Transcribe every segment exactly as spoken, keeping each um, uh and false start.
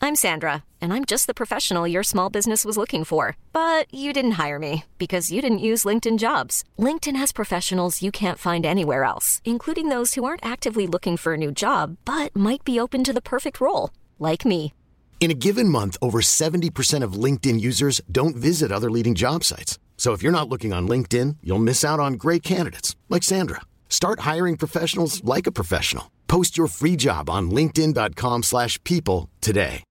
I'm Sandra, and I'm just the professional your small business was looking for. But you didn't hire me because you didn't use LinkedIn Jobs. LinkedIn has professionals you can't find anywhere else, including those who aren't actively looking for a new job, but might be open to the perfect role, like me. In a given month, over seventy percent of LinkedIn users don't visit other leading job sites. So if you're not looking on LinkedIn, you'll miss out on great candidates like Sandra. Start hiring professionals like a professional. Post your free job on linkedin dot com slash people today.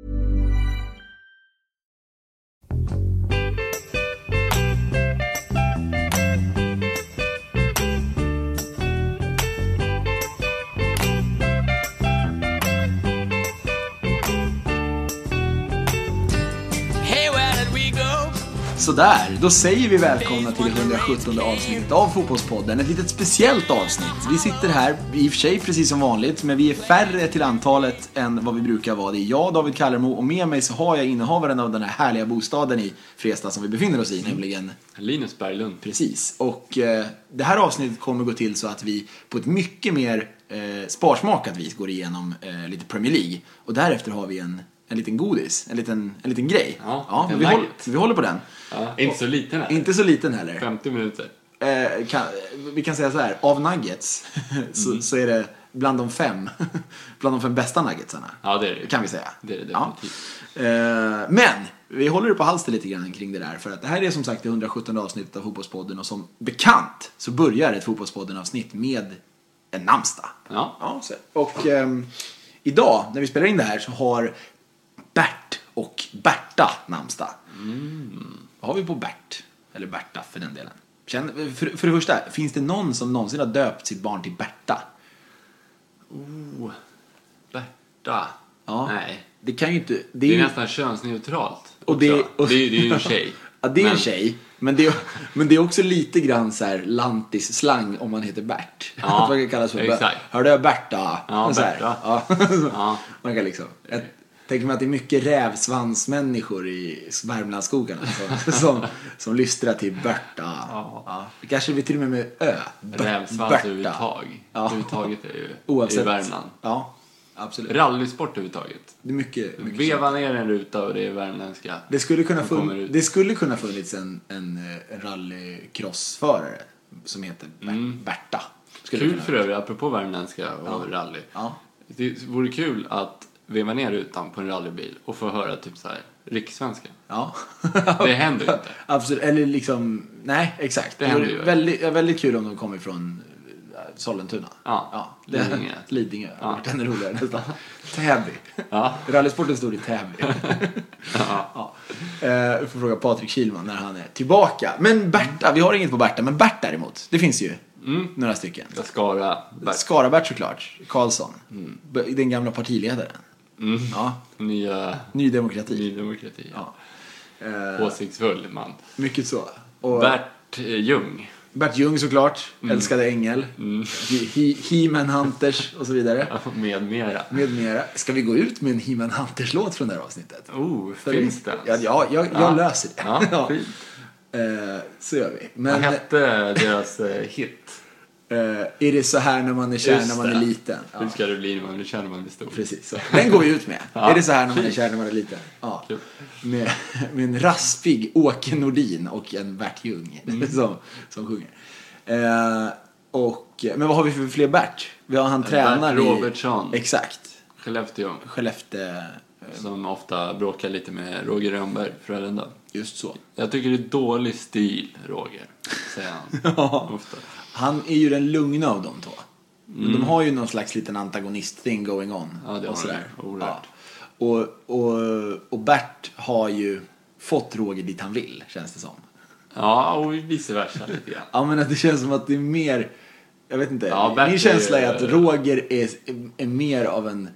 Så där, då säger vi välkomna till det hundrasjuttonde avsnittet av Fotbollspodden. Ett litet speciellt avsnitt. Vi sitter här, i och för sig precis som vanligt, men vi är färre till antalet än vad vi brukar vara. Det är jag, David Kallermo, och med mig så har jag innehavaren av den här härliga bostaden i Fresta som vi befinner oss i, mm. nämligen Linus Berglund. Precis, och eh, det här avsnittet kommer gå till så att vi på ett mycket mer eh, sparsmakat vis går igenom eh, lite Premier League. Och därefter har vi en En liten godis, en liten, en liten grej. Ja, ja vi, håller, vi håller på den. Ja, inte så liten heller. Inte så liten heller. femtio minuter. Eh, kan, vi kan säga så här, av nuggets så, mm. så är det bland de fem bland de fem bästa nuggetsarna. Ja, det är det. Kan vi säga. Det är det definitivt. Ja. Eh, men vi håller det på halsen lite grann kring det där, för att det här är som sagt det hundrasjuttonde avsnittet av Fotbollspodden, och som bekant så börjar ett Fotbollspodden-avsnitt med en namnsdag. Ja. Ja, så. Och eh, idag när vi spelar in det här så har Bert och Berta namnsdag. Mm. Vad har vi på Bert? Eller Berta för den delen. Känn, för, för det första, finns det någon som någonsin har döpt sitt barn till Berta? Oh, Berta. Ja. Nej. Det kan ju inte... Det är, det är ju, nästan könsneutralt. och det, och, det, är, det är ju en tjej. Ja, det är men... en tjej. Men det, är, men det är också lite grann så här lantis-slang om man heter Bert. Ja, man kan kallas för exakt. Hörde jag Berta? Ja, så här. Berta. Ja. Ja. Man kan liksom... Jag tänker mig att det är mycket rävsvansmänniskor i Värmlandsskogarna som, som, som lystrar till Berta. Ja. Ja. Det kanske vi till och med med Ö. Rävsvans överhuvudtag. Ja. Överhuvudtaget är ju oavsett. i Värmland. Ja, absolut. Rallysport överhuvudtaget. Det är mycket, mycket Veva ner en ruta och det är värmländska. Det skulle kunna fun- det skulle kunna funnits en, en, en rallycrossförare som heter mm. Berta. Skulle kul för övrigt, apropå värmländska och ja. rally. Ja. Det vore kul att veva ner rutan på en rallybil och få höra typ så här rikssvenska. Ja. Det händer inte. Absolut, eller liksom nej, exakt. Det, det händer ju. Väldigt väldigt kul om de kommer från Sollentuna. Ja. Ja, det är Lidingö. Lidingö. Ja. Den är roligare nästan. Täby. Ja. Rallysporten stod i Täby. Ja. Ja. Eh, vi får fråga Patrik Kilman när han är tillbaka. Men Berta, vi har inget på Berta, men Bert däremot. Det finns ju. Mm. Några stycken. Jag Skara Bert. Skara Bert såklart. Karlsson. Mm. Den gamla partiledaren. Mm. Ja. Nya... Ny demokrati. Ny demokrati, ja. ja. Uh, Åsiktsfull man. Mycket så. Och Bert Ljung. Bert Ljung såklart. Mm. Älskade ängel. Mm. He- He-Man Hunters och så vidare. Med mera. Med mera. Ska vi gå ut med en He-Man Hunters-låt från det här avsnittet? Oh, För finns det? Ja, ja jag, jag ja. löser det. Ja, ja. fint. Uh, så gör vi. Men, vad hette deras uh, hit? Uh, är det så här när man är kär när man är liten? Ja. Hur ska det bli när man är kär när man är stor? Precis, så. Den går vi ut med. Ja. Är det så här när man är kär när man är liten? Ja. Med, med en raspig Åke Nordin och en Bert Ljung mm. som, som sjunger. Uh, och, men vad har vi för fler Bert? Vi har han Bert tränaren Robertsson. I, exakt. Skellefteå. Skellefteå. Som ofta bråkar lite med Roger Rönnberg, Frölunda. Just så. Jag tycker det är dålig stil, Roger, säger han. Ja. Ofta. Han är ju den lugna av de två. Men Mm. de har ju någon slags liten antagonist-thing going on. Ja, det och sådär. Ja. Och, och, och Bert har ju fått Roger dit han vill, känns det som. Ja, och vice versa lite grann. Ja, men att det känns som att det är mer... Jag vet inte. Ja, Bert min känsla är är- att Roger är, är mer av en,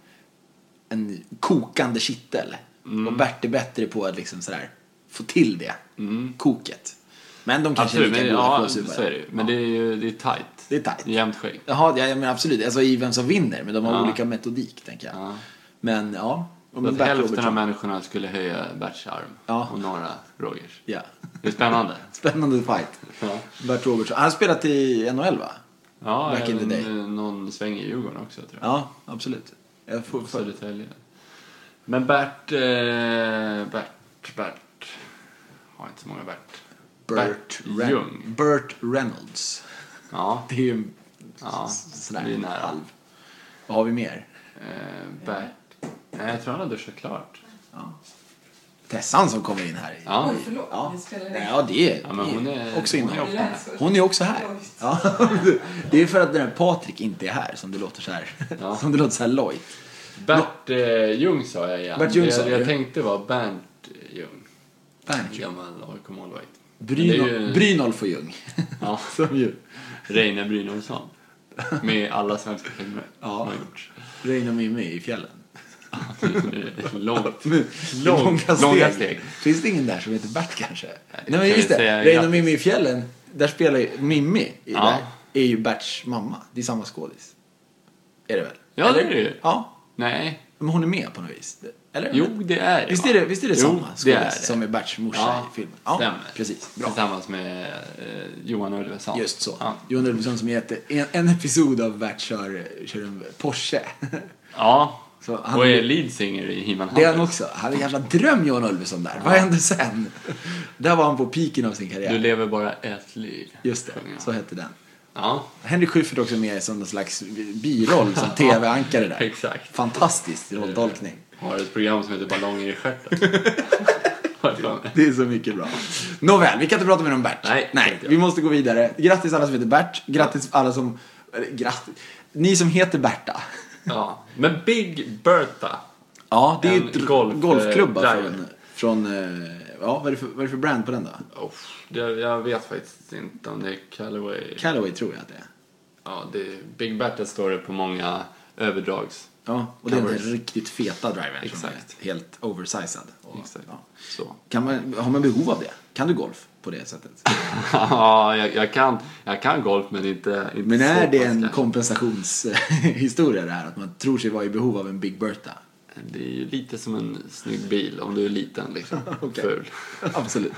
en kokande kittel. Mm. Och Bert är bättre på att liksom sådär få till det. Mm. Koket. Men de kanske Absolut, är lika men, goda ja, kålsupare. så är det ju. Men Ja. det är ju det är tight. Det är tight. Jämnt skägg. Jaha, ja, men absolut. Alltså i vem som vinner. Men de har Ja. olika metodik, tänker jag. Ja. Men ja. Och Så med att Bert hälften av Robertsson. människorna skulle höja Berts arm. Ja. Och några Rogers. Ja. Det är spännande. Spännande fight. Ja, Bert Robertsson. Han har spelat i N H L, va? ja Back in the även day. någon sväng i Djurgården också, tror jag. Ja, absolut. Jag får, för... Södertälje. Men Bert, eh, Bert, Bert. Har inte så många Bert. Bert, Bert Ren- Ljung. Bert Reynolds. Ja, Det är ju ja, sådär det är nära. halv. Vad har vi mer? Eh, Bert. Nej, jag tror han har duschat klart. Tessan som kommer in här. Ja, Oj, förlåt. Ja, Vi spelar in. ja det är, ja men hon är också inne. hon är ofta här. Hon är också här. Ja. Det är för att den här Patrik inte är här som det låter så här. Ja. Som det låter så här lojt. Bert eh, Ljung sa jag igen. Bert Ljung sa jag, du. jag tänkte var Bernt Ljung. Bernt Ljung. Gammal A I K-målvakt. Men det är Brynolf, ju- Brynolf och Ljung. Ja, Som ju. Reine Brynolfsson. Med alla svenska filmer Ja. som har gjorts. Reine och Mimmi i fjällen. Långt. Men, Lång- långa, steg. långa steg. Finns det ingen där som heter Bert kanske? Nej, kan men vi just det. säga Reine och grattis. Mimmi i fjällen. Där spelar ju Mimmi i Ja. där, är ju Berts mamma. Det är samma skådis. Är det väl? Ja, det Eller? är det ju. Ja. Nej. Men hon är med på något vis. Eller? Jo, det är det. Visst va? är det, visst är det Jo, samma det skådis är det. som är Berts morsa Ja, i filmen? Ja, stämmer. precis. Bra. Tillsammans med eh, Johan Ulveson. Just så. Ja. Johan Ulveson som heter en, en episod av Bert kör, kör en Porsche. Ja. Så han- Och är leadsinger i He-Man Det är han Hunters. också. Han är en jävla dröm, Johan Ulveson där. Vad hände sen? Där var han på piken av sin karriär. Du lever bara ett liv. Just det, sjunger han. så hette den. Ja, Henrik Schyffert också med som någon slags biroll som tv-ankare där. exakt. Fantastisk rolltolkning. Har ett program som heter Ballonger i stjärten. Har jag för mig. Det är så mycket bra. Nåväl, vi kan inte prata mer om Bert. Nej, Nej inte jag. vi måste gå vidare. Grattis alla som heter Bert. Grattis alla som... eller, Grattis. Ni som heter Berta. Ja. Men Big Bertha. Ja, det är En ett golf- golfklubba eh, från... driver. från eh, ja, vad är, det för, vad är det för brand på den då? Oh, det, jag vet faktiskt inte om det är Callaway. Callaway tror jag att det är. Ja, det är, Big Bertha står det på många överdrags. Ja, och det är den Covers. riktigt feta drivern som Exakt. är helt oversized. Och, Exakt. ja. Så. Kan man, har man behov av det? Kan du golf på det sättet? Ja, jag, jag, kan, jag kan golf men inte, inte Men är så det pass en kanske. kompensationshistoria det här? Att man tror sig vara i behov av en Big Bertha? Det är ju lite som en snygg bil om du är liten liksom. Okej. Ful. Absolut.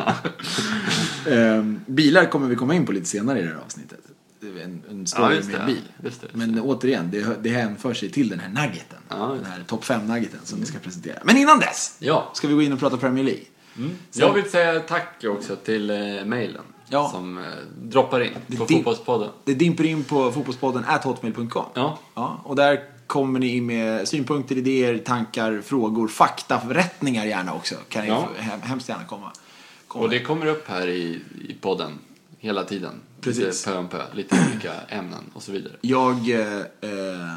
Ehm, bilar kommer vi komma in på lite senare i det här avsnittet. Det är En, en story Ja, just med det, en bil. just det, just Men återigen, det, det hänför sig till den här nuggeten. Ja, just den här topp fem nuggeten som vi ska presentera. Men innan dess Ja. ska vi gå in och prata Premier League. Så- Jag vill säga tack också till eh, mailen Ja. som eh, droppar in Det på din- Fotbollspodden. Det dimper in på fotbollspodden at hotmail punkt com. Ja. Ja, och där kommer ni in med synpunkter, idéer, tankar, frågor, faktarättningar gärna också. Kan ni Ja. få- hem, hemskt gärna komma. komma. Och det kommer upp här i, i podden hela tiden. Precis. Lite pö om pö, lite olika ämnen och så vidare. Jag eh, eh,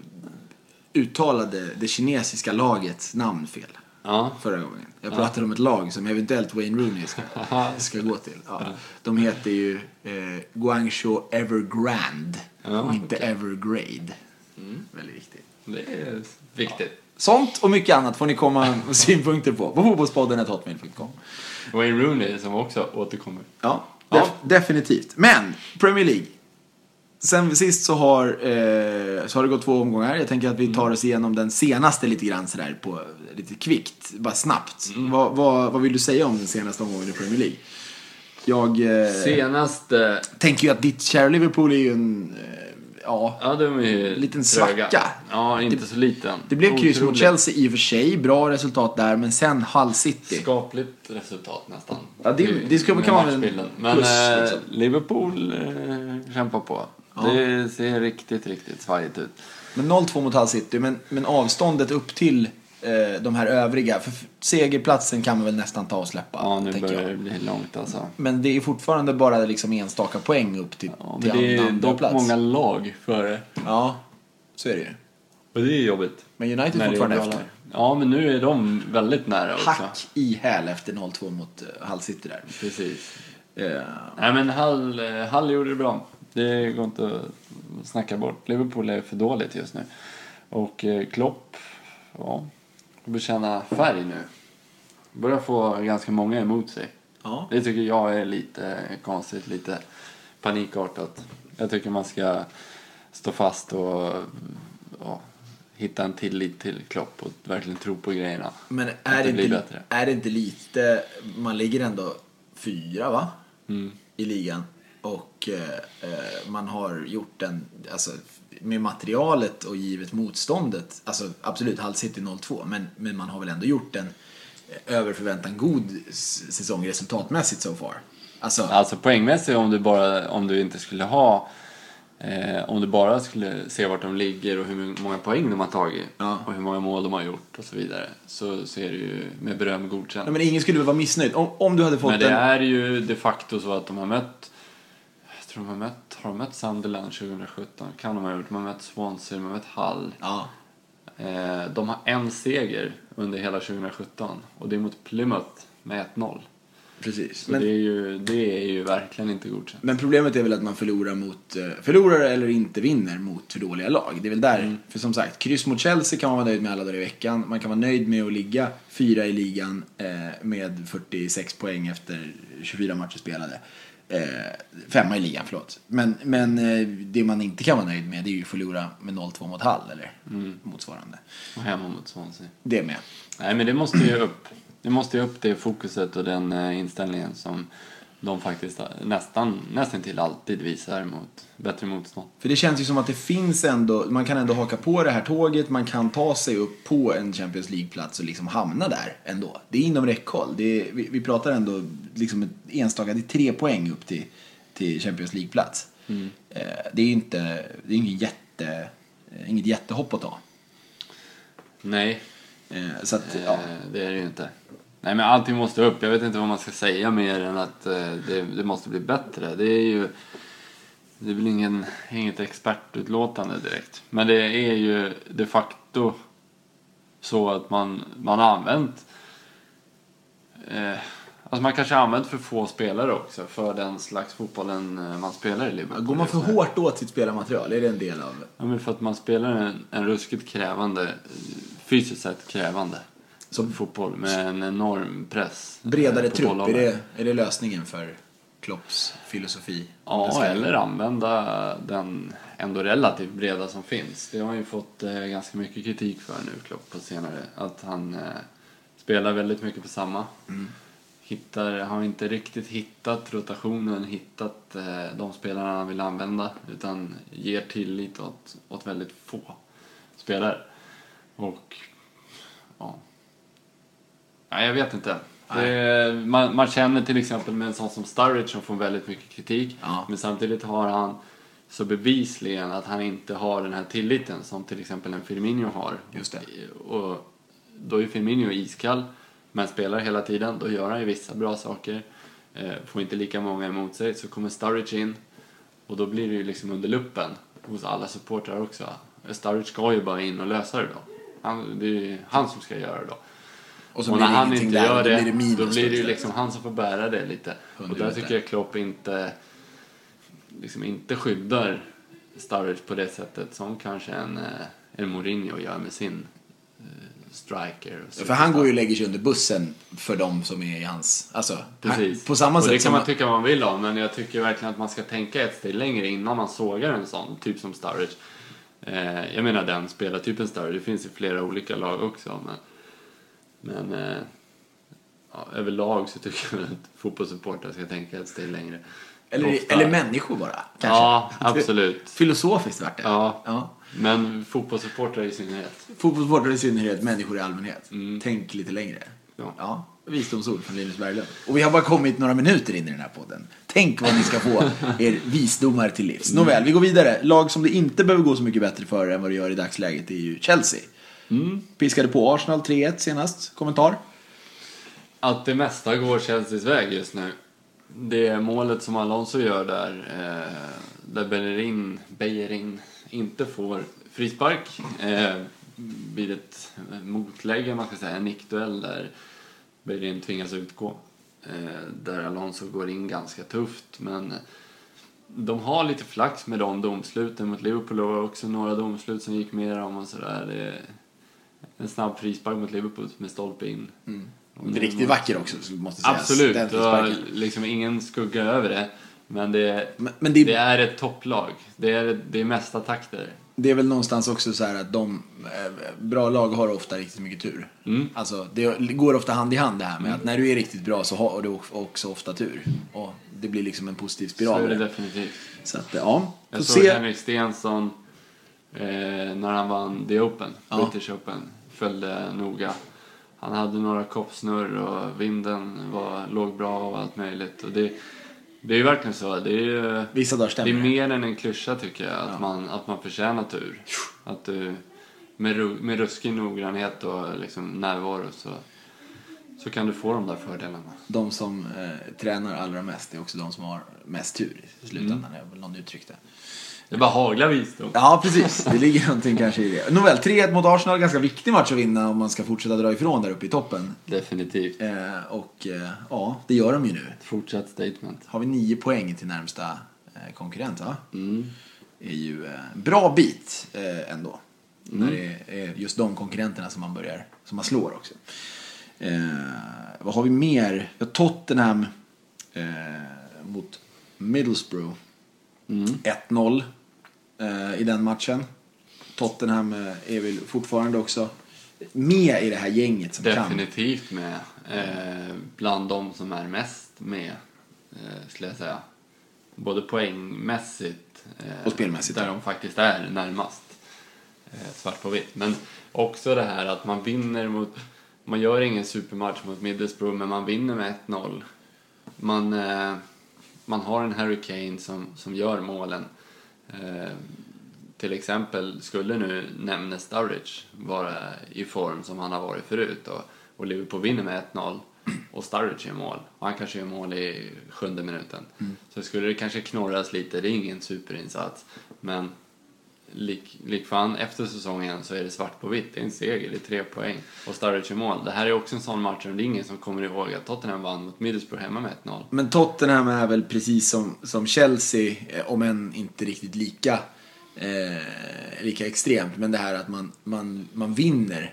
uttalade det kinesiska lagets namn fel Ja. förra gången. Jag pratade om ett lag som eventuellt Wayne Rooney ska, ska gå till. Ja. De heter ju eh, Guangzhou Evergrande Ja, och inte okej. Evergrade. Väldigt viktigt. Det är viktigt. Sånt och mycket annat får ni komma med synpunkter på på fotbollspodden at hotmail punkt com. Wayne Rooney som också återkommer. Ja, Ja. def- definitivt. Men, Premier League. Sen sist så har, eh, så har det gått två omgångar. Jag tänker att vi tar oss igenom den senaste lite grann sådär på lite kvickt, bara snabbt. Vad, vad, vad vill du säga om den senaste omgången i Premier League? Jag eh, Senaste... tänker ju att ditt kära Liverpool är ju en, eh, ja, Ja, de är ju Liten tröga. svacka. Ja, inte så liten. det blev kryss mot Otroligt Chelsea i och för sig, bra resultat där, men sen Hull City. Skapligt resultat nästan. Ja, det- det ska- Med kan vara en matchbilden. Men plus, eh, liksom. Liverpool eh, kämpar på. Det ser riktigt, riktigt svajigt ut. Men noll två mot Hull City, men, men avståndet upp till eh, de här övriga. För segerplatsen kan man väl nästan ta och släppa, Ja, nu tänker börjar jag. det bli långt alltså. Men det är fortfarande bara liksom enstaka poäng upp till, Ja, till men det är andra dock plats. många lag före. Ja, så är det ju. Och det är jobbigt. Men United När är det fortfarande är bra efter. lag. Ja, men nu är de väldigt nära också. Hack i häl efter noll två mot uh, Hull City där. Precis. Eh, Nej, men Hull, eh, Hull gjorde det bra. Det går inte att snacka bort. Liverpool är för dåligt just nu. Och eh, Klopp, ja, bekänna färg nu. Börjar få ganska många emot sig. ja. Det tycker jag är lite konstigt, lite panikartat. Jag tycker man ska stå fast och ja, hitta en tillit till Klopp och verkligen tro på grejerna. Men Att är det, blir inte, bättre. är det inte lite... Man ligger ändå fyra, va? Mm. I ligan. Och eh, eh, man har gjort en... Alltså, med materialet och givet motståndet, alltså absolut Hull City noll två, men, men man har väl ändå gjort en över förväntan god säsong resultatmässigt so far. Alltså, alltså poängmässigt, om du, bara, om du inte skulle ha eh, om du bara skulle se vart de ligger och hur många poäng de har tagit, ja, och hur många mål de har gjort och så vidare, så ser du ju med beröm godkänt. Ja, men ingen skulle väl vara missnöjd om, om du hade fått. Men det en... är ju de facto så att de har mött jag tror de har mött, har de mött Sunderland tjugohundrasjutton, kan de ha gjort, de har mött Swansea, de har mött Hull. Ja. eh, de har en seger under hela tjugohundrasjutton och det är mot Plymouth med ett noll. Precis. Så Men, det, är ju, det är ju verkligen inte godkänt. men problemet är väl att man förlorar mot förlorar eller inte vinner mot för dåliga lag. Det är väl där, mm. för som sagt, kryss mot Chelsea kan man vara nöjd med alla dagar i veckan. Man kan vara nöjd med att ligga fyra i ligan eh, med fyrtiosex poäng efter tjugofyra matcher spelade. Eh, femma i ligan, förlåt. Men, men eh, det man inte kan vara nöjd med, det är ju att förlora med noll två mot Hull eller mm. motsvarande. Och hemma mot Swansea. Det med. Nej, men det måste ju upp. Det måste ju upp det fokuset och den eh, inställningen som de faktiskt nästan, nästan till alltid visar mot bättre motstånd. För det känns ju som att det finns ändå, man kan ändå haka på det här tåget, man kan ta sig upp på en Champions League-plats och liksom hamna där ändå. Det är inom räckhåll. Det är, vi, vi pratar ändå liksom ett enstaka, det är tre poäng upp till, till Champions League-plats. Mm. Eh, det är ju inte, det är ingen jätte, inget jättehopp att ta. Nej. Eh, så att, ja. Det är det ju inte. Nej, men allting måste upp. Jag vet inte vad man ska säga mer än att eh, det, det måste bli bättre. Det är ju det är väl ingen, inget expertutlåtande direkt. Men det är ju de facto så att man, man har använt eh, alltså man kanske har använt för få spelare också för den slags fotbollen man spelar i Liverpool. Går man för hårt åt sitt spelarmaterial? Är det en del av? Ja, men för att man spelar en, en ruskigt krävande, fysiskt sett krävande som fotboll med en enorm press. Bredare trupp, är det, är det lösningen för Klopps filosofi? Ja, eller använda den ändå relativt breda som finns. Det har ju fått eh, ganska mycket kritik för nu, Klopp, på senare. Att han eh, spelar väldigt mycket på samma. Mm. Hittar, har inte riktigt hittat rotationen, hittat eh, de spelarna han vill använda, utan ger tillit åt, åt väldigt få spelare. Och ja, nej, jag vet inte. Det, man, man känner till exempel med en sån som Sturridge som får väldigt mycket kritik, ja. Men samtidigt har han så bevisligen att han inte har den här tilliten som till exempel en Firmino har. Just det. Och då är Firmino iskall, men spelar hela tiden, då gör han ju vissa bra saker. Eh, får inte lika många emot sig, så kommer Sturridge in och då blir det ju liksom under luppen hos alla supportrar också. Sturridge ska ju bara in och lösa det då. Han, det är ju han som ska göra det då. Och, så och när han inte där, gör det, då blir det, minus, då blir det ju liksom han som får bära det lite. Och där tycker jag Klopp inte liksom inte skyddar Sturridge på det sättet som kanske en, en Mourinho gör med sin striker. Ja, för han går ju och lägger sig under bussen för dem som är i hans... Alltså, precis. På samma och sätt det kan man man... tycka vad man vill om, men jag tycker verkligen att man ska tänka ett steg längre innan man sågar en sån, typ som Sturridge. Eh, jag menar den spelartypen Sturridge, det finns ju flera olika lag också, men, men eh, ja, överlag så tycker jag att fotbollssupportrar ska tänka ett steg längre. Eller, Ofta... eller människor bara, kanske. Ja, absolut. Filosofiskt vart det. Ja. Ja. Men fotbollssupportrar i synnerhet. Fotbollssupportrar i synnerhet, människor i allmänhet. Mm. Tänk lite längre. Ja. Ja, visdomsord från Linus Berglund. Och vi har bara kommit några minuter in i den här podden. Tänk vad ni ska få er visdomar till livs. Mm. Nåväl, vi går vidare. Lag som det inte behöver gå så mycket bättre för än vad det gör i dagsläget är ju Chelsea. Mm. Piskade på Arsenal tre ett senast. Kommentar? Att det mesta går Chelseas väg just nu. Det målet som Alonso gör där, eh, där Bellerin, Bellerin inte får frispark, eh, blir ett motlägg, man ska säga, en nickduell där Bellerin tvingas utgå. Eh, där Alonso går in ganska tufft, men de har lite flax med de domsluten mot Liverpool och också några domslut som gick mer om och sådär. Det är en snabb frispark mot Liverpool med stolpe in. Mm. Det är riktigt vacker också, måste sägas. Absolut, det var liksom ingen skugga över det. Men det, men, men det, det är ett topplag. Det är, det är mesta takter. Det är väl någonstans också så här att de bra lag har ofta riktigt mycket tur. Mm. Alltså det går ofta hand i hand det här med mm. att när du är riktigt bra så har du också ofta tur. Och det blir liksom en positiv spiral. Så är det definitivt. Så att, ja. Jag såg se. Henrik Stensson eh, när han vann The Open, Ja. British Open, följde noga. Han hade några koppsnurr och vinden var, låg bra och allt möjligt. Och det, det är ju verkligen så. Det är ju, Vissa dagar det stämmer är det. mer än en klyscha tycker jag. Att, Ja. man, att man förtjänar tur. Att du, med, ru- med ruskig noggrannhet och liksom närvaro så, så kan du få de där fördelarna. De som eh, tränar allra mest är också de som har mest tur i slutändan. Mm. är väl någon uttryckte. Det är bara hagla visdom. Ja, precis. Det ligger någonting kanske i det. Nåväl, tre ett mot Arsenal. Ganska viktig match att vinna om man ska fortsätta dra ifrån där uppe i toppen. Definitivt. Eh, och eh, ja, det gör de ju nu. Fortsatt statement. Har vi nio poäng till närmsta eh, konkurrent, va? Mm. Det är ju eh, bra bit eh, ändå. Mm. När det är just de konkurrenterna som man börjar, som man slår också. Eh, vad har vi mer? Ja, Tottenham eh, mot Middlesbrough. Mm. ett noll eh, i den matchen. Tottenham eh, är väl fortfarande också med i det här gänget som Definitivt med. Eh, bland de som är mest med, eh, skulle jag säga. Både poängmässigt eh, Och spelmässigt, där ja. de faktiskt är närmast. Eh, svart på vitt. Men också det här att man vinner mot... Man gör ingen supermatch mot Middlesbrough, men man vinner med ett noll. Man, eh, man har en Harry Kane som, som gör målen. Eh, till exempel skulle nu nämna Sturridge vara i form som han har varit förut och, och Liverpool vinner med ett noll och Sturridge gör mål och han kanske gör mål i sjunde minuten. Mm. Så skulle det kanske knorras lite, det är ingen superinsats, men lik, lik fan efter säsongen så är det svart på vitt, det är en seger, det är tre poäng och Sturridge gör mål. Det här är också en sån match och det är ingen som kommer ihåg att Tottenham vann mot Middlesbrough hemma med ett noll. Men Tottenham är väl precis som, som Chelsea, eh, om än inte riktigt lika eh, lika extremt, men det här att man, man, man vinner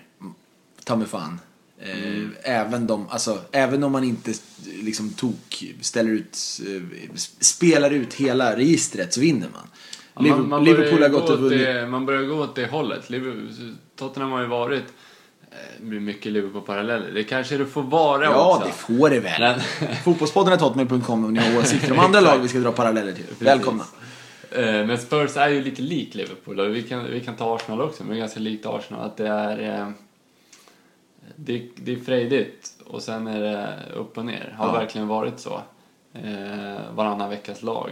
ta mig fan eh, mm. även, de, alltså, även om man inte liksom tok ställer ut eh, spelar ut hela registret så vinner man. Ja, man, man Liverpool har gått och vunnit. Det, man börjar gå åt det hållet. Liverpool, Tottenham har ju varit eh, mycket Liverpool-paralleller. Det kanske det får vara ja, också. Ja, det får det väl. Fotbollspodden är tottenham punkt com om ni har åsikter om andra lag vi ska dra paralleller till. Precis. Välkomna. Eh, men Spurs är ju lite lik Liverpool. Och vi, kan, vi kan ta Arsenal också, men det är ganska likt Arsenal. Att det är, eh, det, det är frejdigt och sen är det upp och ner. Har ja. verkligen varit så. Eh, varannan veckas lag.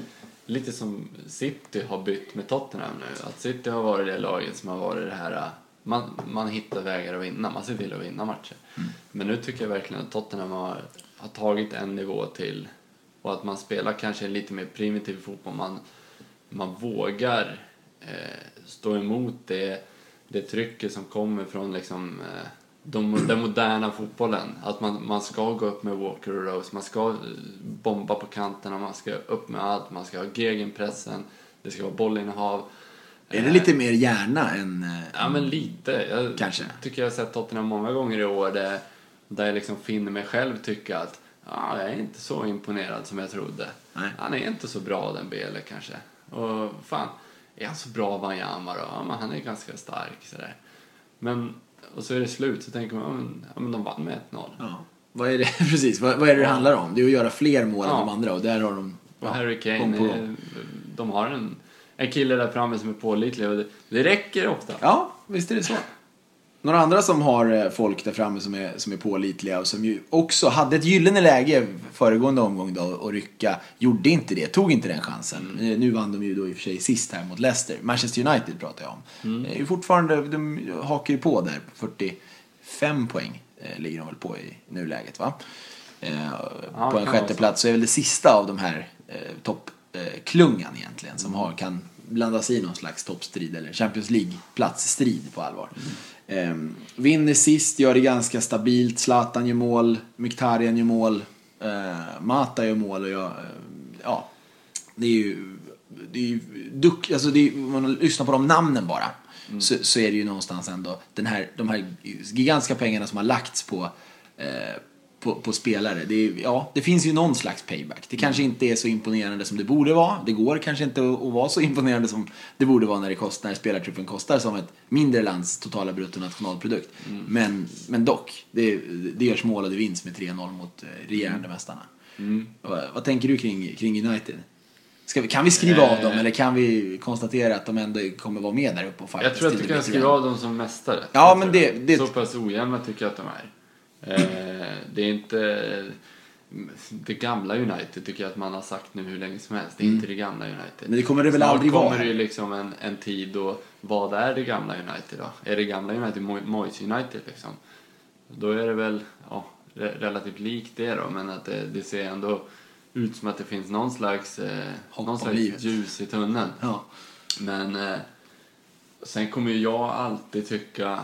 Lite som City har bytt med Tottenham nu. Att City har varit det laget som har varit det här... Man, man hittar vägar att vinna. Man ser till att vinna matcher. Mm. Men nu tycker jag verkligen att Tottenham har, har tagit en nivå till. Och att man spelar kanske lite mer primitiv fotboll. Man, man vågar eh, stå emot det, det trycket som kommer från liksom... Eh, De, den moderna fotbollen, att man, man ska gå upp med Walker och Rose, man ska bomba på kanterna, man ska upp med allt, man ska ha gegenpressen, det ska vara bollinnehav. Är det lite mer hjärna än... Ja, men lite. Jag kanske. tycker jag har sett Tottenham många gånger i år där, där jag liksom finner mig själv tycka att ja, jag är inte så imponerad som jag trodde. Nej. Han är inte så bra den Bele kanske. Och fan, är han så bra Wanyama då? Ja, men han är ganska stark sådär. Men och så är det slut så tänker man ja, men, ja, men de vann med ett noll. Ja. Vad är det precis? Vad, vad är det det handlar om? Det är att göra fler mål ja. än de andra och där har de ja, och Harry Kane på. Är, de har en en kille där framme som är pålitlig och det, det räcker ofta. Ja, visst är det så. Några andra som har folk där framme som är, som är pålitliga och som ju också hade ett gyllene läge föregående omgång då och rycka, gjorde inte det, tog inte den chansen. Mm. Nu vann de ju då i och för sig sist här mot Leicester. Manchester United pratar jag om. Mm. Är ju fortfarande, de hakar ju på där, fyrtiofem poäng eh, ligger de väl på i nuläget, va? Eh, ja, på en sjätte plats så är väl det sista av de här eh, toppklungan eh, egentligen som har, kan blanda sig i någon slags toppstrid eller Champions League-platsstrid på allvar. Mm. Eh, vinner sist, gör det ganska stabilt. Zlatan gör mål, Mkhitaryan gör mål, eh, Mata gör mål och jag, eh, ja, det är ju, det är ju duck, alltså det är, om man lyssnar på de namnen bara mm. så, så är det ju någonstans ändå den här, de här gigantiska pengarna som har lagts på eh, På, på spelare. Det, är, ja, det finns ju någon slags payback. Det kanske inte är så imponerande som det borde vara. Det går kanske inte att, att vara så imponerande som det borde vara när det kostar, när spelartruppen kostar som ett mindre lands totala bruttonationalprodukt. Mm. Men, men dock, det, det görs mål och det vinns med tre noll mot regerande mästarna. Mm. Vad, vad tänker du kring, kring United? Ska vi, kan vi skriva eh, av dem eller kan vi konstatera att de ändå kommer vara med där uppe och jag tror att du kan skriva av dem som mästare. Ja, men det, det... Så pass ojämna tycker jag att de är. Eh, det är inte det gamla United tycker jag att man har sagt nu hur länge som helst. Det är mm. inte det gamla United. Men det kommer det väl Snart aldrig vara. kommer det ju liksom en, en tid då, vad är det gamla United då? Är det gamla United Moyes United liksom? Då är det väl ja, relativt likt det då, men att det, det ser ändå ut som att det finns någon slags, eh, någon slags ljus i tunneln. Ja. Men eh, sen kommer ju jag alltid tycka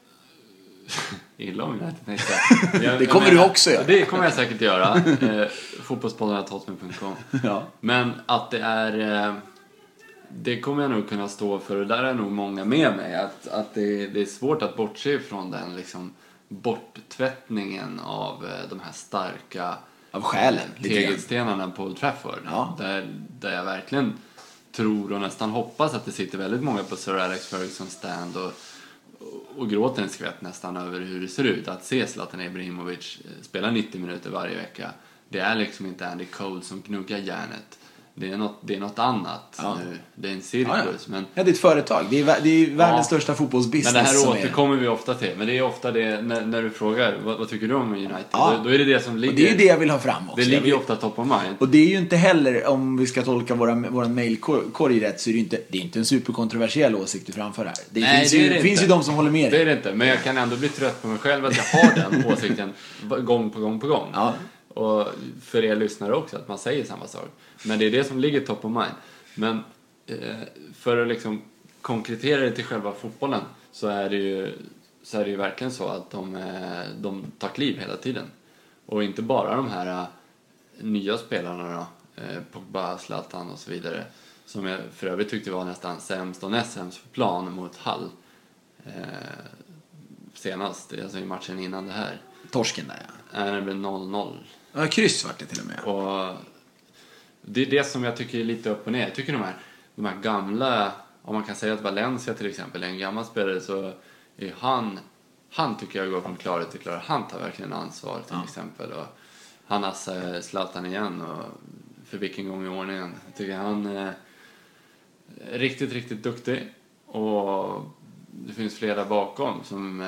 illa om United. Jag, det kommer men, du också göra. Det kommer jag säkert göra. Eh, fotbollspodden at hotmail punkt com. Ja. Men att det är... Eh, det kommer jag nog kunna stå för. Och där är nog många med mig. Att, att det, det är svårt att bortse ifrån den liksom, borttvättningen av eh, de här starka... Av själen. Tegelstenarna på Old Trafford. Ja. Där, där jag verkligen tror och nästan hoppas att det sitter väldigt många på Sir Alex Ferguson stand och och gråter en skvätt nästan över hur det ser ut att se Zlatan Ibrahimovic spela nittio minuter varje vecka. Det är liksom inte Andy Cole som gnuggar järnet. Det är något, det är något annat ja. nu. Det är en cirkus. Ja, ja. Men, ja, det är ett företag. Det är, det är världens ja. största fotbollsbusiness. Men det här återkommer är... vi ofta till. Men det är ofta det, när, när du frågar, vad, vad tycker du om United? Ja. Då, då är det det som ligger... Och det är ju det jag vill ha fram också. Det ligger vill... ofta top of mind. Och det är ju inte heller, om vi ska tolka våra, våra mailkorg rätt, så är det ju inte, det är inte en superkontroversiell åsikt du framför här. Det, Nej, finns, det, ju, det finns ju de som håller med dig. Det är det inte, men jag kan ändå bli trött på mig själv att jag har den åsikten gång på gång på gång. Ja. Och för er lyssnare också, att man säger samma sak. Men det är det som ligger top of mind. Men eh, för att liksom konkretera det till själva fotbollen så är det ju, så är det ju verkligen så att de, eh, de tar kliv hela tiden. Och inte bara de här eh, nya spelarna då, eh, Pogba, Zlatan och så vidare. Som jag för övrigt tyckte var nästan sämst och näst sämst på plan mot Hull. Eh, senast, alltså i matchen innan det här. Torsken där, ja. Äh, det blev noll noll. Ja, kryss vart det till och med. Och det är det som jag tycker är lite upp och ner. Jag tycker de här, de här gamla, om man kan säga att Valencia till exempel är en gammal spelare, så är han, han tycker jag går från klarhet till klarhet. Han tar verkligen ansvar till ja. exempel. Och han assar Zlatan igen och för vilken gång i ordningen. Jag tycker han är riktigt, riktigt duktig. Och det finns flera bakom som...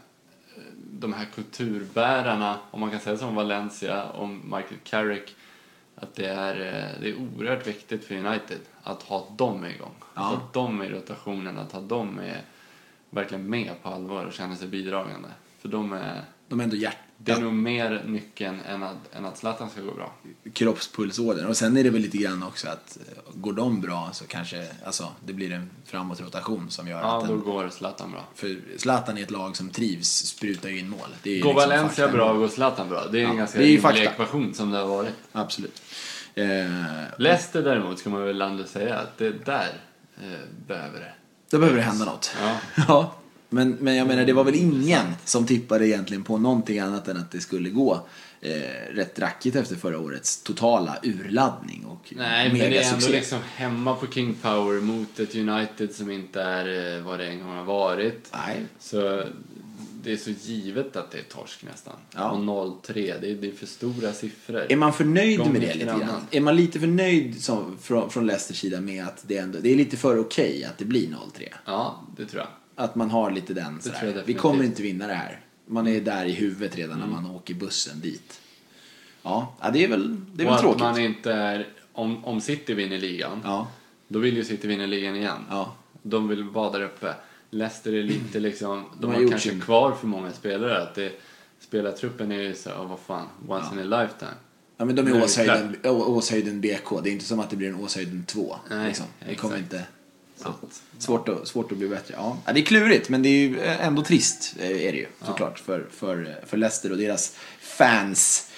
de här kulturbärarna, om man kan säga som Valencia, om Michael Carrick, att det är, det är oerhört viktigt för United att ha dem igång. Ja. Att ha dem i rotationen, att ha dem med, verkligen med på allvar och känna sig bidragande. För de är, de är ändå hjärt... det är nog mer nyckeln än att, än att Zlatan ska gå bra. Kroppspulsådern. Och sen är det väl lite grann också att går de bra så kanske alltså, det blir en framåtrotation som gör ja, att... Ja, då en, går Zlatan bra. För Zlatan är ett lag som trivs, sprutar ju in mål. Det är går liksom Valencia bra, går Zlatan bra. Det är ja, en ganska rimlig ekvation som det har varit. Absolut. Eh, Leicester däremot ska man väl ändå säga att det där eh, behöver det. Då behöver det hända något. Ja. ja. Men, men jag menar, det var väl ingen som tippade egentligen på någonting annat än att det skulle gå eh, rätt rackigt efter förra årets totala urladdning och nej, men det är ändå liksom hemma på King Power mot ett United som inte är eh, vad det en gång har varit. Nej. Så det är så givet att det är torsk nästan. Ja. Och noll tre, det är, det är för stora siffror. Är man förnöjd Gång med det lite grann? Är man lite förnöjd som, från, från Leicesters sida med att det, ändå, det är lite för okej okay att det blir noll tre? Ja, det tror jag. Att man har lite den sådär. Vi kommer inte vinna det här. Man är där i huvudet redan mm. när man åker bussen dit. Ja, ja det är väl, det är väl tråkigt. Man inte är, om, om City vinner ligan, ja. då vill ju City vinna ligan igen. Ja. De vill vara där uppe. Leicester är lite liksom, de, de har, har kanske sin... kvar för många spelare. Att det, spelartruppen är ju så, oh, vad fan, once ja. in a lifetime. Ja, men de är Åshöjden, Åshöjden B K. Det är inte som att det blir en Åshöjden två. Nej, liksom. Det kommer inte... Ja. Svårt, att, svårt att bli bättre. Ja. Ja, det är klurigt, men det är ju ändå trist är det ju, såklart, ja. för, för, för Leicester och deras fans.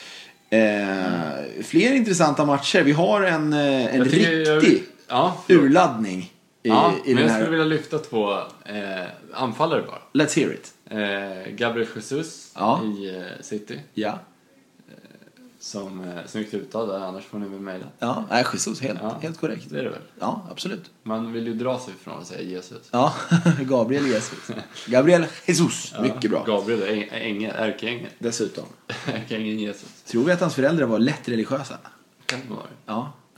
Eh, mm. Fler intressanta matcher. Vi har en, en riktig jag, ja, urladdning i, ja, i men den jag här... skulle vilja lyfta två eh, anfallare bara. Let's hear it. Eh, Gabriel Jesus ja. i eh, City. Ja. Som eh, snyggt utad där, annars får ni väl mejla. Ja, nej, Jesus, helt, ja, helt korrekt. Det är det väl? Ja, absolut. Man vill ju dra sig ifrån att säga Jesus. Ja, Gabriel Jesus. Gabriel Jesus, ja, mycket bra. Gabriel är ängel, ärkeängel. Dessutom. Ärkeängeln Jesus. Tror vi att hans föräldrar var lätt religiösa? Kan det vara. Ja.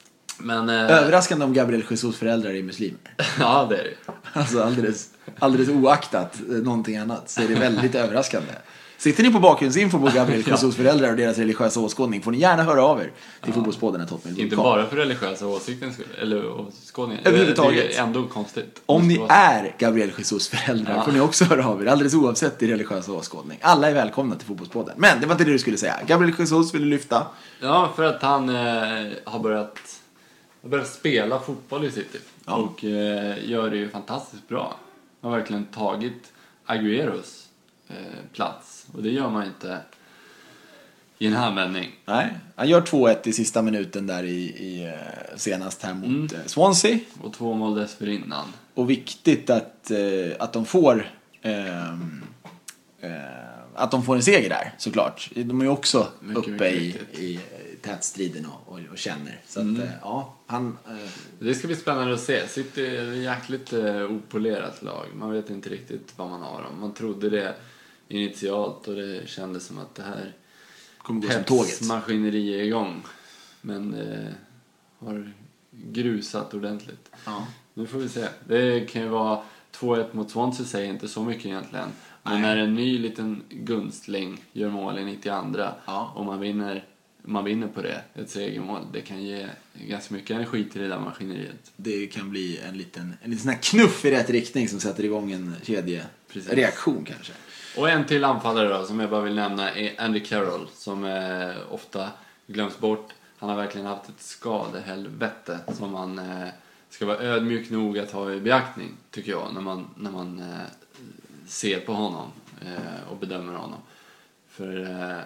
Men, eh... överraskande om Gabriel Jesus föräldrar är muslimer. Ja, det är det. Alltså alldeles, alldeles oaktat någonting annat så är det väldigt överraskande. Sitter ni på bakgrundsinfo på Gabriel Jesus föräldrar och deras religiösa åskådning får ni gärna höra av er till ja. fotbollspodden. Inte bara för religiösa åsikten eller åskådningen. Överhuvudtaget. Det är ändå konstigt. Om ni är Gabriel Jesus föräldrar ja. får ni också höra av er, alldeles oavsett i religiösa åskådning. Alla är välkomna till fotbollspodden. Men det var inte det du skulle säga. Gabriel Jesus ville lyfta. Ja, för att han eh, har börjat, har börjat spela fotboll i City. Ja. Och eh, gör det ju fantastiskt bra. Han har verkligen tagit Agüeros eh, plats. Och det gör man inte i en handvändning. Nej, han gör två ett i sista minuten där i, i senast här mot mm. Swansea. Och två mål dessförinnan. Och viktigt att, eh, att de får eh, eh, att de får en seger där, såklart. De är ju också mycket, uppe mycket i, i tätstriden och, och, och känner. Så mm. att, eh, ja, han... Eh... Det ska bli spännande att se. City är ett jäkligt eh, opolerat lag. Man vet inte riktigt vad man har om. Man trodde det initialt och det kändes som att det här maskineri är igång. Men det har grusat ordentligt. Ja. Nu får vi se. Det kan ju vara två ett mot Swansea, säger inte så mycket egentligen. Men Nej. när en ny liten gunstling gör mål i nittioandra ja. och man vinner, man vinner på det, ett segermål, det kan ge ganska mycket energi till det där maskineriet. Det kan bli en liten, en liten sån här knuff i rätt riktning som sätter igång en kedjereaktion kanske. Och en till anfallare då, som jag bara vill nämna är Andy Carroll, som eh, ofta glöms bort. Han har verkligen haft ett skadehelvete som man eh, ska vara ödmjuk nog att ha i beaktning, tycker jag, när man, när man eh, ser på honom eh, och bedömer honom. För eh,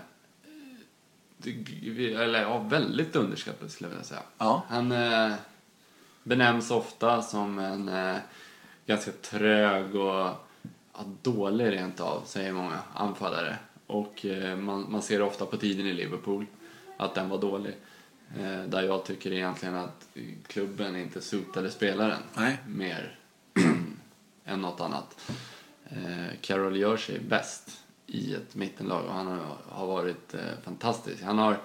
det, eller ja, väldigt underskattat skulle jag vilja säga. Ja. Han eh, benämns ofta som en eh, ganska trög och ja, dålig rent av, säger många anfallare. Och eh, man, man ser ofta på tiden i Liverpool att den var dålig. Eh, där jag tycker egentligen att klubben inte suitade spelaren Nej. mer än något annat. Eh, Carroll gör sig bäst i ett mittenlag och han har, har varit eh, fantastisk. Han har,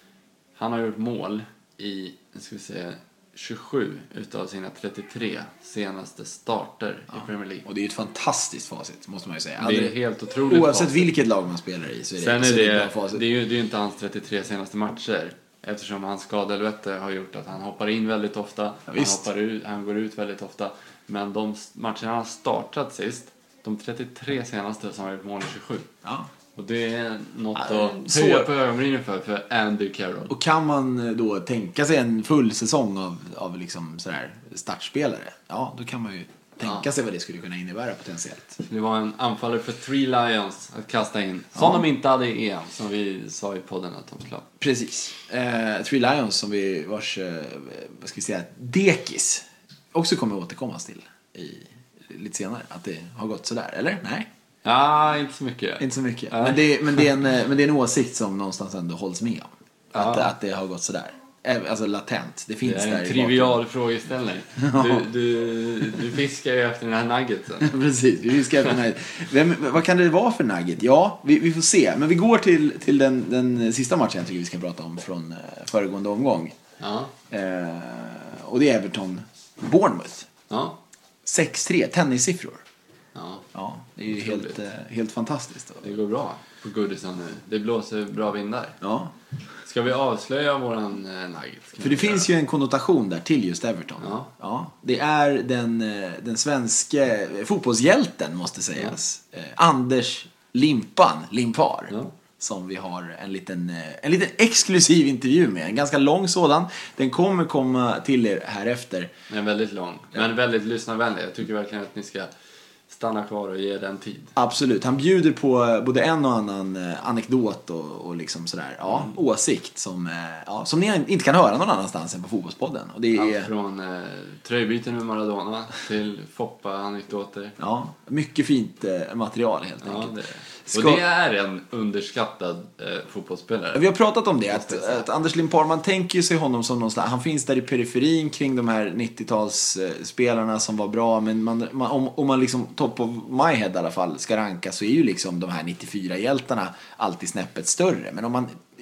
han har gjort mål i, ska vi säga, tjugosju utav sina trettiotre senaste starter ja. i Premier League. Och det är ett fantastiskt facit, måste man ju säga. Det är helt otroligt. Oavsett facit. Vilket lag man spelar i så är det, Sen är så det, är det, facit. det är ju det är inte hans trettiotre senaste matcher. Eftersom hans skadehelvete har gjort att han hoppar in väldigt ofta. Ja, han, hoppar ut, han går ut väldigt ofta. Men de matcherna han har startat sist, de trettiotre senaste som har gjort mål i tjugosju. Ja. Och det är något ja, att höja på ögonbrynen för, för Andy Carroll. Och kan man då tänka sig en full säsong av, av liksom sådär startspelare, ja, då kan man ju tänka ja. sig vad det skulle kunna innebära potentiellt. Det var en anfallare för Three Lions att kasta in. Som ja. de inte hade i E M, som vi sa i podden att de skulle ha. Precis. Eh, Three Lions som vi vars, eh, vad ska vi säga, dekis också kommer att återkommas till i, lite senare. Att det har gått sådär, eller? Nej? Ja, inte så mycket. Inte så mycket. Men det, men, det är en, men det är en åsikt som någonstans ändå hålls med om. Att, ja. att det har gått sådär. Alltså latent. Det finns där. Det är en trivial frågeställning. Du, du, du fiskar ju efter den här nuggetsen. Precis, vi fiskar efter den här. Vem, vad kan det vara för nugget? Ja, vi, vi får se. Men vi går till, till den, den sista matchen jag tycker vi ska prata om från föregående omgång. Ja. Eh, och det är Everton-Bournemouth. Ja. sex tre, tennissiffror. Ja. Ja, det är ju helt, helt fantastiskt. Det går bra på Goodison nu. Det blåser bra vindar. Ja. Ska vi avslöja våran eh, nugget? För det finns ju en konnotation där till just Everton. Ja. Ja, det är den, den svenska fotbollshjälten, måste sägas. Ja. Eh, Anders Limpan Limpar. Ja. Som vi har en liten, en liten exklusiv intervju med. En ganska lång sådan. Den kommer komma till er här efter. Den är väldigt lång, ja. Men väldigt lyssnarvänlig. Jag tycker verkligen att ni ska stanna kvar och ge den tid. Absolut, han bjuder på både en och annan anekdot och, och liksom sådär, ja, mm. åsikt som, ja, som ni inte kan höra någon annanstans än på Fotbollspodden. Och det är... Allt från eh, tröjbyten med Maradona till Foppa-anekdoter. Ja, mycket fint eh, material helt ja, enkelt. Det Ska... Och det är en underskattad eh, fotbollsspelare. Vi har pratat om det, att, att Anders Limpar, man tänker ju sig honom som någon slags, han finns där i periferin kring de här nittiotalsspelarna som var bra, men man, man, om, om man liksom top of my head i alla fall ska ranka, så är ju liksom de här nittiofyra-hjältarna alltid snäppet större. Men om man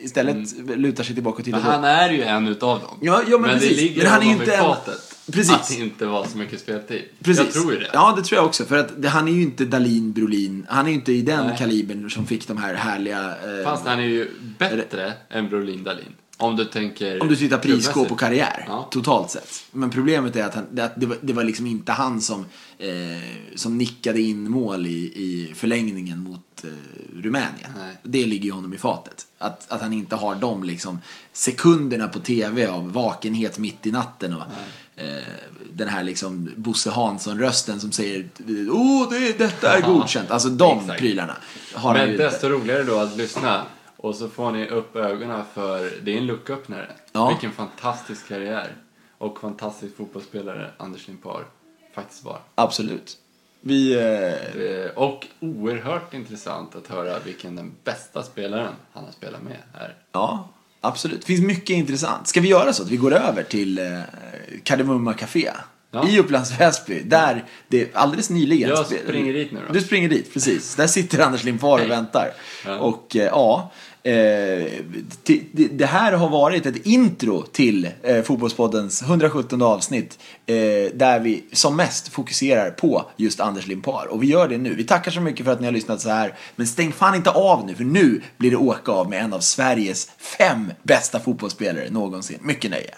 istället mm. lutar sig tillbaka och tittar. Men han är ju en utav dem. Ja, ja men, men precis. det ligger men han är honom inte i fatet. Precis. Att det inte var så mycket speltid. Precis. Jag tror ju det. Ja, det tror jag också. För att det, han är ju inte Dahlin, Brolin. Han är ju inte i den Nej. kalibern som fick de här härliga... Eh, Fast han är ju bättre är... än Brolin, Dahlin. Om du tänker... Om du tittar prisskåp och karriär, ja. totalt sett. Men problemet är att, han, att det, var, det var liksom inte han som, eh, som nickade in mål i, i förlängningen mot eh, Rumänien. Nej. Det ligger ju honom i fatet. Att, att han inte har de liksom, sekunderna på tv av vakenhet mitt i natten och eh, den här liksom Bosse Hansson-rösten som säger åh, det, detta är godkänt. Alltså de Exakt. prylarna har Men han ju desto inte. roligare då att lyssna. Och så får ni upp ögonen för, det är en lucköppnare. Ja. Vilken fantastisk karriär. Och fantastisk fotbollsspelare Anders Limpar faktiskt var. Absolut. Vi... Eh... Eh, Och oerhört intressant att höra vilken den bästa spelaren han har spelat med är. Ja, absolut. Det finns mycket intressant. Ska vi göra så att vi går över till eh, Kardemumma Café Ja. i Upplands Väsby, där det alldeles nyligen... Jag springer dit nu då. Du springer dit, precis. Där sitter Anders Limpar och väntar. Ja. Och eh, ja, eh, t- det, det här har varit ett intro till eh, Fotbollspoddens hundrasjuttonde avsnitt eh, där vi som mest fokuserar på just Anders Limpar. Och vi gör det nu. Vi tackar så mycket för att ni har lyssnat så här. Men stäng fan inte av nu, för nu blir det åka av med en av Sveriges fem bästa fotbollsspelare någonsin. Mycket nöje.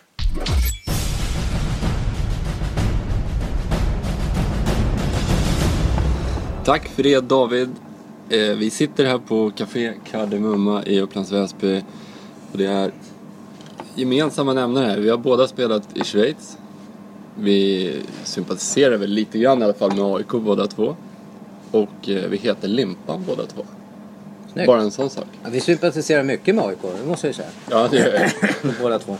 Tack för det, David. Eh, vi sitter här på Café Kardemumma i Upplands Väsby. Och det är gemensamma nämnare här. Vi har båda spelat i Schweiz. Vi sympatiserar väl lite grann i alla fall med A I K båda två. Och eh, vi heter Limpan båda två. Snyggt. Bara en sån sak. Ja, vi sympatiserar mycket med A I K, det måste jag ju säga. Ja, det gör jag. Båda två.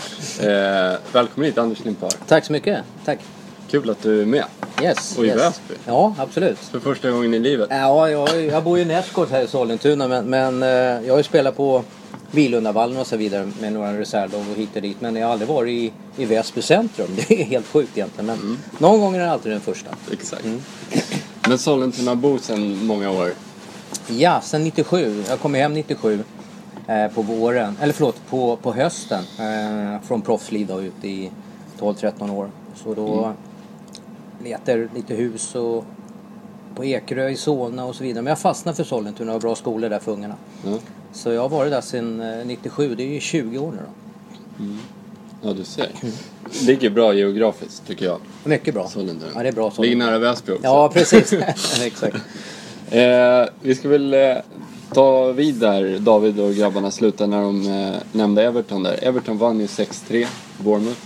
Eh, välkommen hit, Anders Limpar. Tack så mycket. Tack. Kul att du är med. Yes. Och i yes. Väsby. Ja, absolut. För första gången i livet. Ja, jag, jag bor ju i Näsgård här i Sollentuna, men, men eh, jag har ju spelat på Vilundavallen och så vidare med några reservlag och hit och dit. Men jag har aldrig varit i, i Väsby centrum. Det är helt sjukt egentligen. Men mm. någon gång är det alltid den första. Exakt. Mm. Men Sollentuna bor sedan många år. Ja, sedan nittiosju. Jag kom hem nittiosju eh, på våren. Eller förlåt, på, på hösten. Eh, från proffsliv då ut i tolv tretton år. Så då mm. letar lite hus och på Ekerö i Solna och så vidare. Men jag fastnade för Sollentuna och bra skolor där för ungarna. Mm. Så jag har varit där sedan nittiosju. Det är ju tjugo år nu då. Mm. Ja, du ser. Det ligger bra geografiskt tycker jag. Mycket bra. Sollentuna. Ja, det är bra Sollentuna. Ligger nära Väsby också. Ja, precis. Exakt. Eh, vi ska väl eh, ta vid där David och grabbarna slutade när de eh, nämnde Everton där. Everton vann ju sex tre, Bournemouth.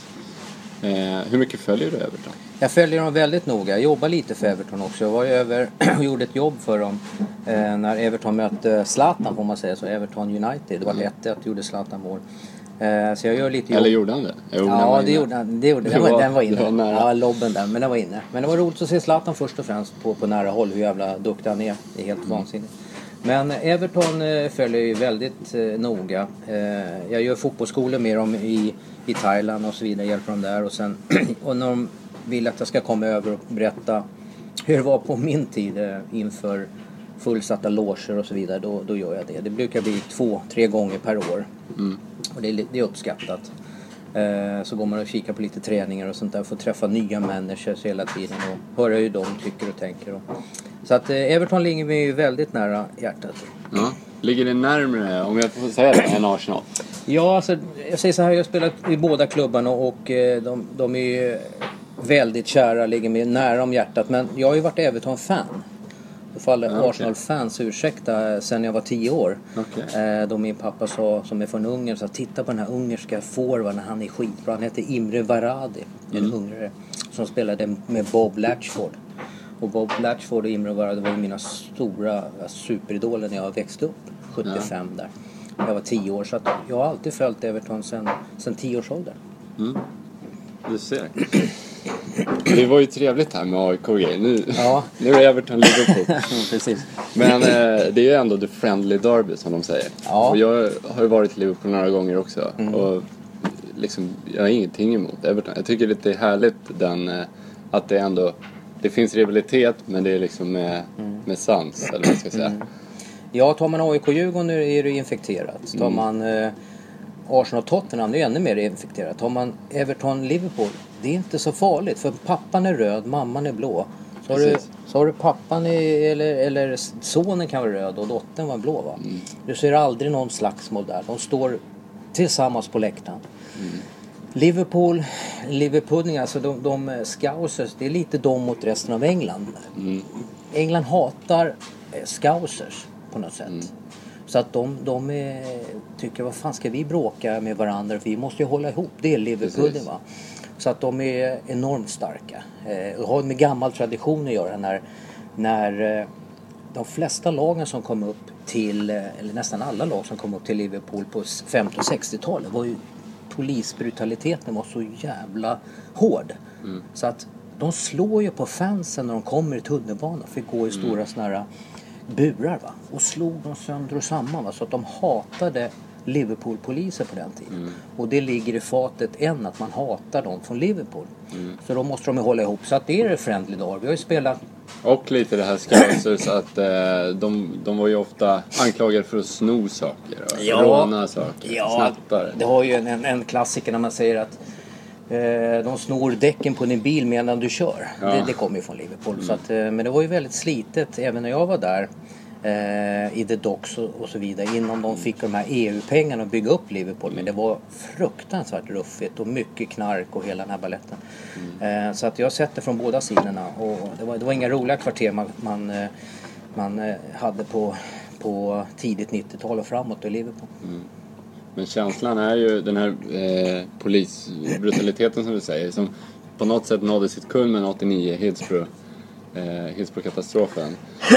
Eh, hur mycket följer du Everton? Jag följer dem väldigt noga. Jag jobbar lite för Everton också. Jag var ju över och gjorde ett jobb för dem eh, när Everton mötte Zlatan, får man säga så. Everton United. Det var ett ett, gjorde Zlatan mål. Eh, så jag gör lite jobb. Eller gjorde han det? Jo, ja, det gjorde han. Det gjorde. Den, var, den var inne. Det var ja, lobben där. Men den var inne. Men det var roligt att se Zlatan först och främst på, på nära håll. Hur jävla duktig han är. Det är helt mm. vansinnigt. Men Everton eh, följer ju väldigt eh, noga. Eh, jag gör fotbollsskolor med dem i, i Thailand och så vidare. Hjälper dem där. Och, sen, och när de vill att jag ska komma över och berätta hur det var på min tid eh, inför fullsatta loger och så vidare. Då, då gör jag det. Det brukar bli två, tre gånger per år. Mm. Och det är, det är uppskattat. Eh, så går man och kikar på lite träningar och sånt där. Får träffa nya managers hela tiden och höra hur de tycker och tänker. Och. Så att eh, Everton ligger mig ju väldigt nära hjärtat. Ja. Ligger det närmare, om jag får säga det, än Arsenal? Ja, alltså, jag säger så här, jag har spelat i båda klubbarna och eh, de, de är ju väldigt kära, ligger mig nära om hjärtat. Men jag har ju varit Everton-fan. Då faller okay. Arsenal-fans ursäkta sen jag var tio år. Okay. Eh, då min pappa sa, som är från Ungern, så titta på den här ungerska forwarden, han är skitbra. Han heter Imre Varadi, mm. en ungrare som spelade med Bob Latchford. Och Bob Latchford och Imre Varadi var mina stora superidoler när jag växte upp, sjuttiofem ja. Där. Jag var tio år, så att jag har alltid följt Everton sen, sen tio års ålder. Mm. Du ser. Det var ju trevligt här med A I K-grejer. Nu, ja. nu är det Everton Liverpool. Precis. Men eh, det är ju ändå the friendly derby som de säger. Ja. Och jag har ju varit i Liverpool några gånger också. Mm. Och liksom, jag har ingenting emot Everton. Jag tycker det är härligt den, eh, att det ändå... Det finns rivalitet, men det är liksom med, mm. med sans, eller vad jag ska säga. Mm. Ja, tar man A I K-Djurgården är det infekterat. Tar man eh, Arsenal och Tottenham, det är ännu mer infekterat. Tar man Everton Liverpool, det är inte så farligt. För pappan är röd, mamman är blå. Så har, du, så har du pappan i, eller, eller sonen kan vara röd och dottern var blå, va? Mm. Du ser aldrig någon slagsmål där. De står tillsammans på läktaren. Mm. Liverpool, Liverpool, alltså de, de scousers, det är lite de mot resten av England. Mm. England hatar scousers på något sätt. Mm. Så att de, de är, tycker, vad fan ska vi bråka med varandra? Vi måste ju hålla ihop, det är Liverpool, va? Så att de är enormt starka. Eh, och har med gammal tradition att göra. När, när eh, de flesta lagen som kom upp till, eller nästan alla lag som kom upp till Liverpool på femtio- och sextiotalet var ju, polisbrutaliteten var så jävla hård. Mm. Så att de slår ju på fansen när de kommer i tunnelbanan. För gå i stora mm. såna här burar, va. Och slog dem sönder och samman, va. Så att de hatade Liverpool-poliser på den tiden. Mm. Och det ligger i fatet än att man hatar dem från Liverpool. Mm. Så då måste de ju hålla ihop. Så att det är det friendly dag. Vi har ju spelat... Och lite det här scousers att eh, de, de var ju ofta anklagade för att sno saker. Ja, råna saker. Ja, snattare. Det har ju en, en, en klassiker när man säger att eh, de snor däcken på din bil medan du kör. Ja. Det, det kommer ju från Liverpool. Mm. Så att, eh, men det var ju väldigt slitet även när jag var där. Eh, i The Docks och, och så vidare innan de fick de här E U-pengarna att bygga upp Liverpool. Men det var fruktansvärt ruffigt och mycket knark och hela den här balletten. Mm. Eh, så att jag har sett det från båda sidorna. Och det var, det var inga roliga kvarter man, man, man hade på, på tidigt nittiotal och framåt i Liverpool. Mm. Men känslan är ju den här eh, polisbrutaliteten som du säger, som på något sätt nådde sitt kulmen åttionio, Hillsborough, eh, Hillsborough-katastrofen.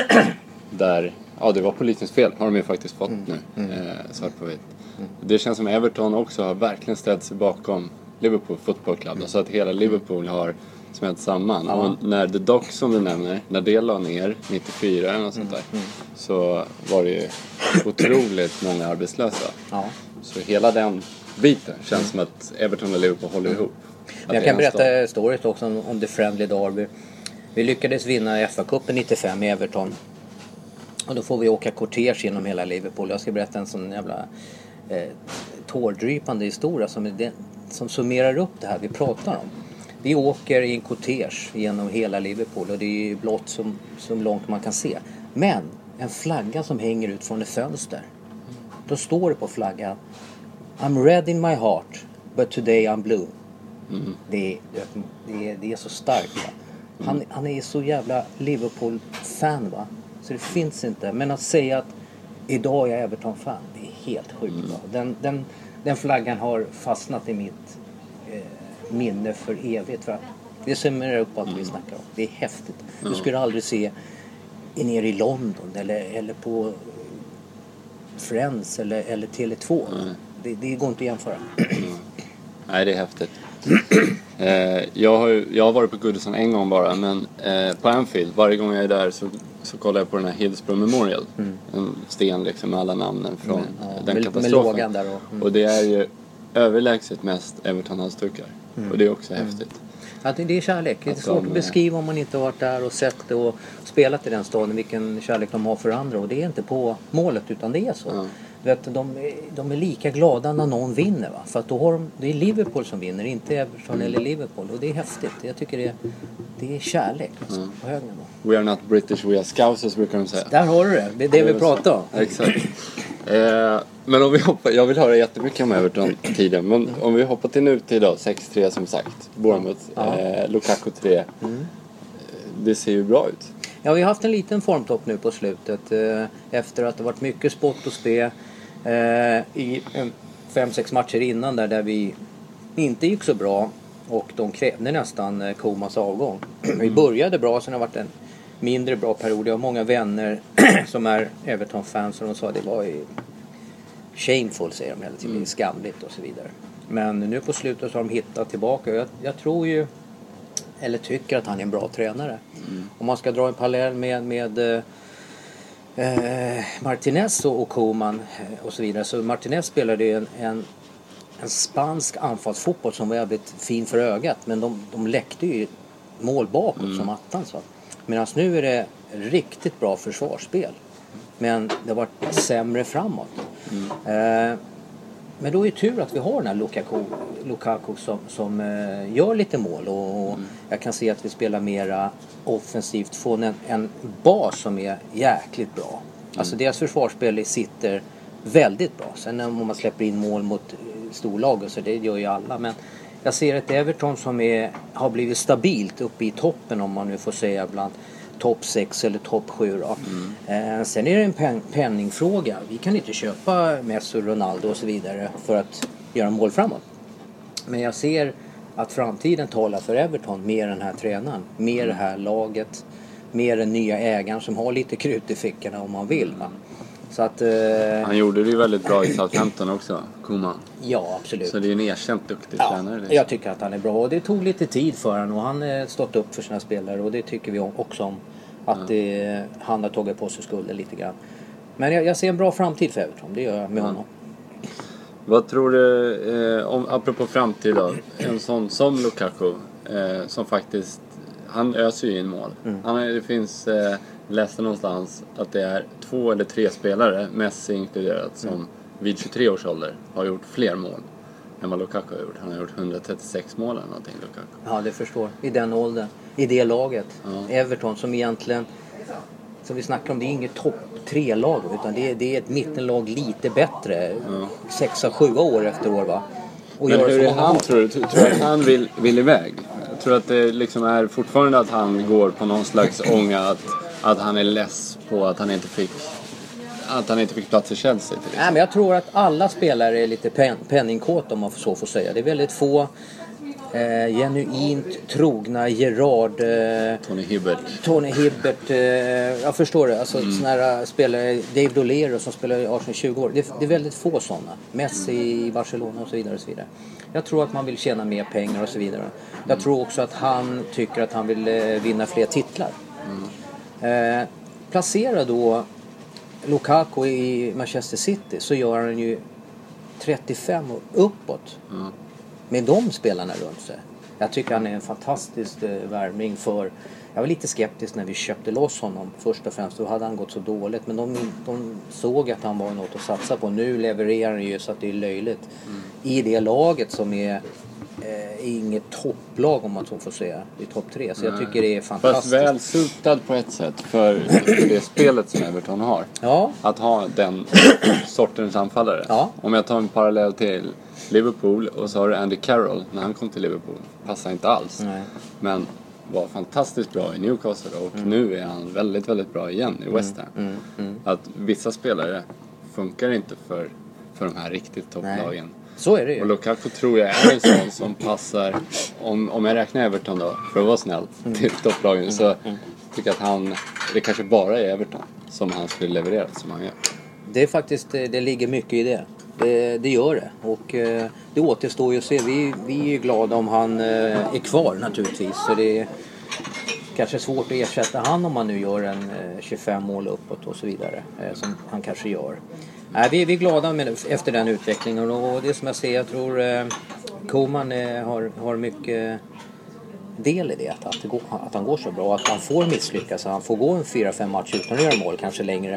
Där, ja, det var polisens fel, har de ju faktiskt fått mm. nu, mm. eh, svart på vitt. Mm. Det känns som Everton också har verkligen ställt sig bakom Liverpool Football Club. Mm. Så att hela Liverpool har smält samman. Mm. Och när The Docks, som du nämner, när det la ner nittiofyra eller något sånt där, mm. så var det ju otroligt många arbetslösa. Mm. Så hela den biten känns mm. som att Everton och Liverpool håller mm. ihop. Jag kan berätta storyt också om, om The Friendly Derby. Vi lyckades vinna F A-cupen nittiofem i Everton. Och då får vi åka kortege genom hela Liverpool. Jag ska berätta en sån jävla eh, tårdrypande historia som, är det, som summerar upp det här vi pratar om. Vi åker i en kortege genom hela Liverpool och det är ju blått som, som långt man kan se. Men en flagga som hänger ut från ett fönster. Då står det på flaggan: I'm red in my heart, but today I'm blue. Mm. Det, det, är, det är så starkt, va? Han, han är så jävla Liverpool-fan, va? Så det finns inte. Men att säga att idag är jag Everton-fan, det är helt sjukt. Mm. Den, den, den flaggan har fastnat i mitt eh, minne för evigt. För att det summerar upp allt mm. vi snackar om. Det är häftigt. Mm. Du skulle aldrig se nere i London eller, eller på Friends eller, eller Tele två. Mm. Det, det går inte att jämföra. Mm. Nej, det är häftigt. eh, jag, har, jag har varit på Goodison en gång bara, men eh, på Anfield, varje gång jag är där så, så kollar jag på den här Hillsborough Memorial. Mm. En sten liksom med alla namnen från mm, ja, den med, katastrofen. Med där och, mm. och det är ju överlägset mest Everton-halsdukar. Mm. Och det är också mm. häftigt. Ja, det är kärlek. Det är svårt de, att beskriva om man inte har varit där och sett det och spelat i den staden, vilken kärlek de har för andra. Och det är inte på målet, utan det är så. Mm. Vet, de, de är lika glada när någon vinner, va? För att då har de, det är Liverpool som vinner, inte Everton mm. eller Liverpool. Och det är häftigt. Jag tycker det är, det är kärlek alltså, mm. på hög nivå. We are not British, we are scousers, brukar de säga. Där har du det. Det är det vi pratar om. Exakt. eh, men om vi hoppar, jag vill höra jättemycket om Everton-tiden. Men om vi hoppar till nutid då, sex tre som sagt. Bournemouth, ja. eh, Lukaku tre. Mm. Det ser ju bra ut. Ja, vi har haft en liten formtopp nu på slutet. Eh, efter att det varit mycket spott och spe. Eh, i fem sex matcher innan där, där vi inte gick så bra och de krävde nästan eh, Komans avgång. Vi började bra, sen har det varit en mindre bra period. Jag har många vänner som är Everton-fans och de sa att det var ju shameful, säger de hela tiden, mm. skamligt och så vidare. Men nu på slutet så har de hittat tillbaka. Jag, jag tror ju, eller tycker att han är en bra tränare. Mm. Om man ska dra en parallell med, med Eh, Martinez och, och Koeman och så vidare, så Martinez spelade en, en, en spansk anfallsfotboll som var jävligt fin för ögat, men de, de läckte ju mål bakåt mm. som attan, så. Medan nu är det riktigt bra försvarsspel Men det har varit sämre framåt. Mm. Eh, men då är det tur att vi har den här Lukaku, Lukaku som, som eh, gör lite mål. Och mm. jag kan se att vi spelar mera offensivt. Får en, en bas som är jäkligt bra. Mm. Alltså deras försvarsspel sitter väldigt bra. Sen om man släpper in mål mot storlag, så det gör ju alla. Men jag ser ett Everton som är, har blivit stabilt uppe i toppen, om man nu får säga, bland topp sex eller topp sju då. Mm. Eh, sen är det en pen- penningfråga. Vi kan inte köpa Messi, Ronaldo och så vidare för att göra mål framåt. Men jag ser att framtiden talar för Everton mer än den här tränaren. Mer det här laget. Mer den nya ägaren som har lite krut i fickorna om man vill. Va? Så att, eh, han gjorde det ju väldigt bra i Southampton också, Koeman. Ja, absolut. Så det är en erkänt duktig ja, tränare. Liksom. Jag tycker att han är bra, och det tog lite tid för honom, och han har stått upp för sina spelare, och det tycker vi också om. Att ja. det, han har tagit på sig skulden lite grann. Men jag, jag ser en bra framtid för Everton, det gör jag med ja. honom. Vad tror du, eh, om, apropå framtid då, en sån som Lukaku, eh, som faktiskt, han öser ju in mål. Mm. Han, det finns... Eh, läste någonstans att det är två eller tre spelare, Messi inkluderat, som mm. vid tjugotre års ålder har gjort fler mål än vad Lukaku har gjort. Han har gjort hundratrettiosex mål eller någonting, Lukaku. Ja, det förstår. I den åldern. I det laget. Ja. Everton som egentligen, som vi snackar om, det är inget topp tre lag, utan det är, det är ett mittenlag lite bättre. Ja. Sexa, sjua år efter år, va? Och men hur är han, tror du? Tror du att han vill, vill iväg? Jag tror att det liksom är fortfarande att han går på någon slags ånga att Att han är less på att han inte fick att han inte fick plats i Chelsea. Nej, men jag tror att alla spelare är lite pen, penningkåta, om man så får säga. Det är väldigt få eh, genuint trogna Gerard, eh, Tony Hibbert. Tony Hibbert, eh, jag förstår det. Alltså mm. såna här spelare, Dave Dolero som spelar i Arsenal tjugo år. Det, det är väldigt få sådana. Messi i Barcelona och så vidare och så vidare. Jag tror att man vill tjäna mer pengar och så vidare. Jag tror också att han tycker att han vill eh, vinna fler titlar. Mm. Eh, placera då Lukaku i Manchester City, så gör han ju trettiofem och uppåt mm. med de spelarna runt sig. Jag tycker han är en fantastisk eh, värvning. För jag var lite skeptisk när vi köpte loss honom först och främst, då hade han gått så dåligt, men de, de såg att han var något att satsa på. Nu levererar han ju så att det är löjligt mm. i det laget som är Eh, inget topplag, om man så får säga, i topp tre. Så jag tycker det är fantastiskt. Fast väl sultad på ett sätt för, för det spelet som Everton har. Ja. Att ha den sortens anfallare. Ja. Om jag tar en parallell till Liverpool, och så har du Andy Carroll när han kom till Liverpool. Passar inte alls. Nej. Men var fantastiskt bra i Newcastle, och mm. nu är han väldigt, väldigt bra igen i West Ham. Mm. Mm. Mm. Att vissa spelare funkar inte för, för de här riktigt topplagen. Nej. Så är det ju. Och Lukaku tror jag är en sån som passar, om, om jag räknar Everton då, för att vara snäll, mm. till topplagen, mm. så mm. tycker jag att han, det kanske bara är Everton som han skulle leverera som han gör. Det är faktiskt, det ligger mycket i det. Det, det gör det. Och eh, det återstår ju att se. Vi, vi är glada om han eh, är kvar naturligtvis. Så det är kanske svårt att ersätta han om man nu gör en eh, tjugofem mål uppåt och så vidare. Eh, som han kanske gör. Nej, vi, vi är glada med, efter den utvecklingen, och det som jag ser, jag tror eh, Koeman eh, har, har mycket del i det, att, att, det går, att han går så bra, att han får misslyckas, att han får gå en fyra fem matcher utan att göra mål, kanske längre.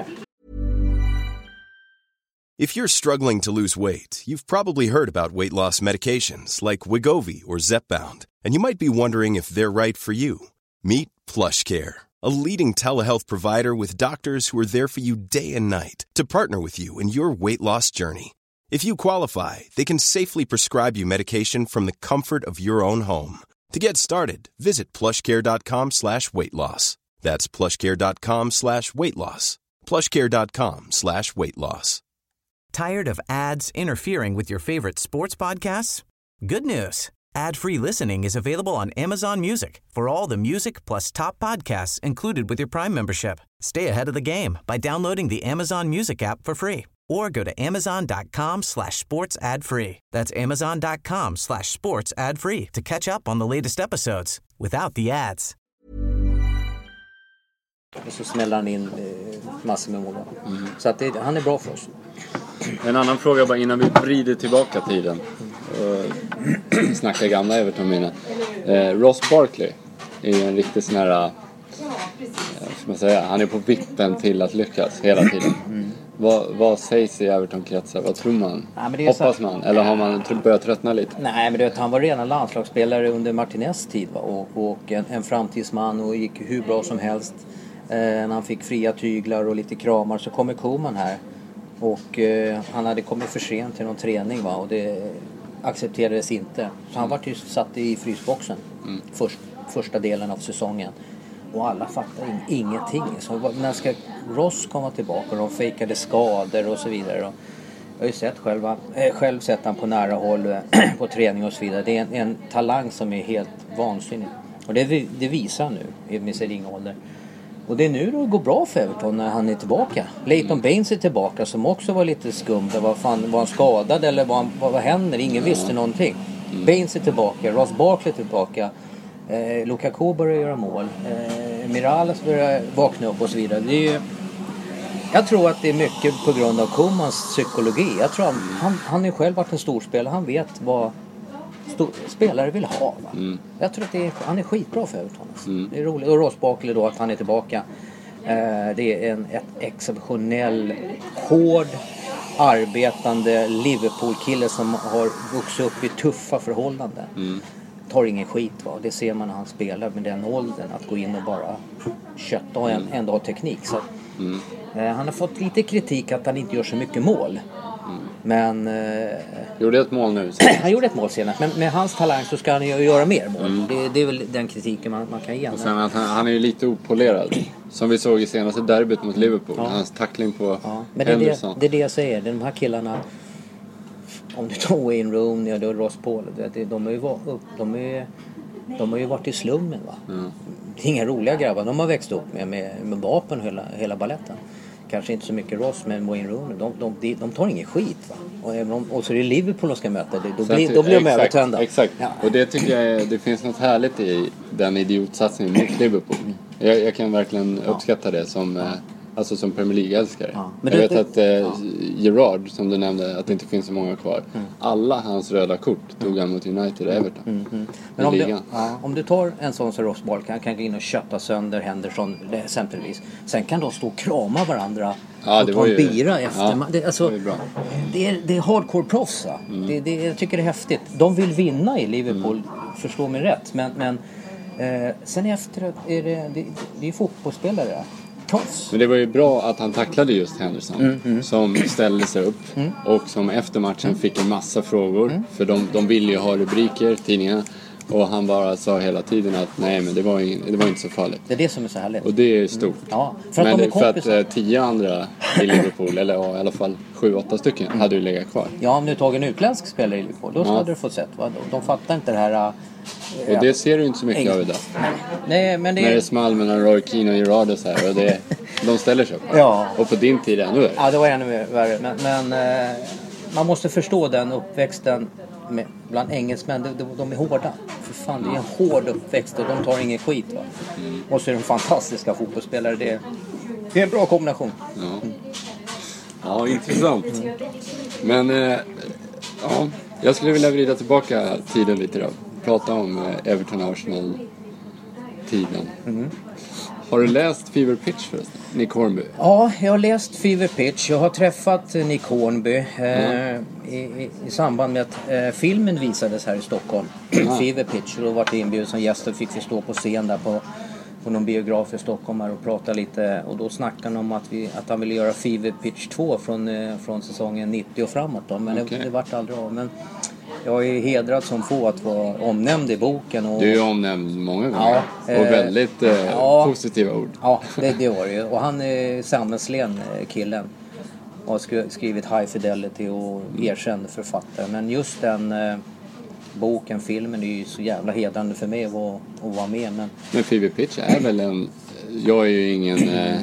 If you're struggling to lose weight, you've probably heard about weight loss medications like Wegovy or Zepbound, and you might be wondering if they're right for you. Meet PlushCare, a leading telehealth provider with doctors who are there for you day and night to partner with you in your weight loss journey. If you qualify, they can safely prescribe you medication from the comfort of your own home. To get started, visit plushcare.com slash weight loss. That's plushcare.com slash weight loss. plushcare.com slash weight loss. Tired of ads interfering with your favorite sports podcasts? Good news. Ad-free listening is available on Amazon Music for all the music plus top podcasts included with your Prime membership. Stay ahead of the game by downloading the Amazon Music app for free or go to amazon.com slash sports ad free. That's amazon.com slash sports ad free to catch up on the latest episodes without the ads. Och så smäller han in eh, massor med mål. Mm. Så att det, han är bra för oss. En annan fråga bara innan vi vrider tillbaka tiden. Och snackar gamla Everton mina. Eh, Ross Barkley är en riktigt sån här, ska man säga, han är på vippen till att lyckas hela tiden. Mm. Vad, vad sägs i Everton-kretsar? Vad tror man? Ja, Hoppas så... man? Eller har man börjat tröttna lite? Nej, men det, han var redan landslagsspelare under Martinez tid, va? Och, och en, en framtidsman och gick hur bra som helst. Eh, när han fick fria tyglar och lite kramar så kommer Koeman här. Och eh, han hade kommit för sent till någon träning, va? Och det accepterades inte. Så han var ju satt i frysboxen mm. först, första delen av säsongen. Och alla fattar in, ingenting. Så när ska Ross komma tillbaka och de fejkade skador och så vidare. Och jag har ju sett själva, äh, själv sett han på nära håll på träning och så vidare. Det är en, en talang som är helt vansinnig. Och det, det visar nu med sin ringa ålder. Och det är nu det går bra för Everton när han är tillbaka. Leighton Baines är tillbaka som också var lite skum. Var, fan, var han skadad eller vad, vad, vad händer? Ingen visste någonting. Baines är tillbaka, Ross Barkley är tillbaka. Eh, Lukaku börjar göra mål. Eh, Mirallas börjar vakna upp och så vidare. Det är ju, jag tror att det är mycket på grund av Koemans psykologi. Jag tror han, han, han är själv varit en storspelare. Han vet vad stor, spelare vill ha. Va? Mm. Jag tror att det är, han är skitbra för Everton. Mm. Det är roligt. Och Ross Barkley då, att han är tillbaka. Eh, det är en ett exceptionell, hård, arbetande Liverpool-kille som har vuxit upp i tuffa förhållanden. Mm. Tar ingen skit, va? Det ser man när han spelar med den åldern, att gå in och bara kötta och mm. ändå ha teknik. Så, mm. eh, han har fått lite kritik att han inte gör så mycket mål. Mm. Men eh, gjorde ett mål nu han gjorde ett mål senare. Men med hans talang så ska han ju göra mer mål. Mm. det, det är väl den kritiken man, man kan ge. Och sen att han, han är ju lite opolerad. Som vi såg i senaste derbyt mot Liverpool. Ja. Hans tackling på ja. Men det är det, det är det jag säger. De här killarna, om du tar Wayne Rooney och Ross Paul, de har ju varit upp, de är, de har ju varit i slummen, va. Mm. Det är inga roliga grabbar. De har växt upp med, med, med vapen hela, hela balletten. Kanske inte så mycket Ross, men Wayne Rooney, de, de, de, de tar ingen skit, va. Och, även om, och så är det Liverpool de ska möta, då, då blir, då blir de övertända. Exakt, ja. Och det tycker jag är, det finns något härligt i den idiotsatsningen mot Liverpool. Jag, jag kan verkligen uppskatta det som... Ja. Alltså som Premier League-älskare. Ja, jag det, vet det, att eh, ja. Gerard, som du nämnde, att det inte finns så många kvar. Mm. Alla hans röda kort tog mm. han mot United och Everton. Mm, mm. Men om du, ja, om du tar en sån som Ross Barkley, han kan gå in och kötta sönder Henderson exempelvis. Sen kan de stå och krama varandra ja, och det ta var en ju, bira efter. Ja, det, alltså, det, bra. Det, är, det är hardcore proffs. Mm. Det, det, jag tycker det är häftigt. De vill vinna i Liverpool, mm. förstå mig rätt. Men, men eh, sen efter är det, det, det är fotbollsspelare. Proffs. Men det var ju bra att han tacklade just Henderson mm, mm. som ställde sig upp mm. och som efter matchen mm. fick en massa frågor mm. för de, de ville ju ha rubriker, tidningarna, och han bara sa hela tiden att nej, men det var, in, det var inte så farligt. Det är det som är så härligt. Och det är stort. Mm. Ja, för att men de är för att eh, tio andra i Liverpool, eller ja, i alla fall sju, åtta stycken mm. hade ju legat kvar. Ja, om du tog en utländsk spelare i Liverpool, då ja. hade du fått sett, va? De fattar inte det här. Och ja. det ser du inte så mycket Eng- av idag. Nej, men det när det är small mellan Roy Keane och Gerard och så här, och det, de ställer sig upp. Ja. Och på din tid ännu värre. Ja, det var ännu värre. Men, men eh, man måste förstå den uppväxten med, bland engelsmän. De, de, de är hårda. För fan, det är en hård uppväxt och de tar ingen skit, va? Mm. Och så är de fantastiska fotbollsspelare. Det, det är en bra kombination. Ja, mm. ja intressant. Mm. Men eh, ja, jag skulle vilja vrida tillbaka tiden lite då. Prata om Everton Arsenal-tiden. Mm. Har du läst Fever Pitch förresten? Nick Hornby? Ja, jag har läst Fever Pitch. Jag har träffat Nick Hornby eh, mm. i, i, i samband med att eh, filmen visades här i Stockholm. Mm. Fever Pitch. Och då var det inbjuden som gäster, fick vi stå på scen där på, på någon biograf i Stockholm här och prata lite. Och då snackade han om att, vi, att han ville göra Fever Pitch två från, eh, från säsongen nittio och framåt. Då. Men okay. det, det vart aldrig av. Men jag är hedrad som få att vara omnämnd i boken. Och... Du är omnämnd många gånger. Ja, och väldigt eh, ja, positiva ord. Ja, det, det var det ju. Och han är Sammelslen, killen. Och har skrivit High Fidelity och erkänd författare. Men just den eh, boken, filmen, är ju så jävla hedrande för mig att, att vara med. Men, Men Fever Pitch är väl en... Jag är ju ingen eh,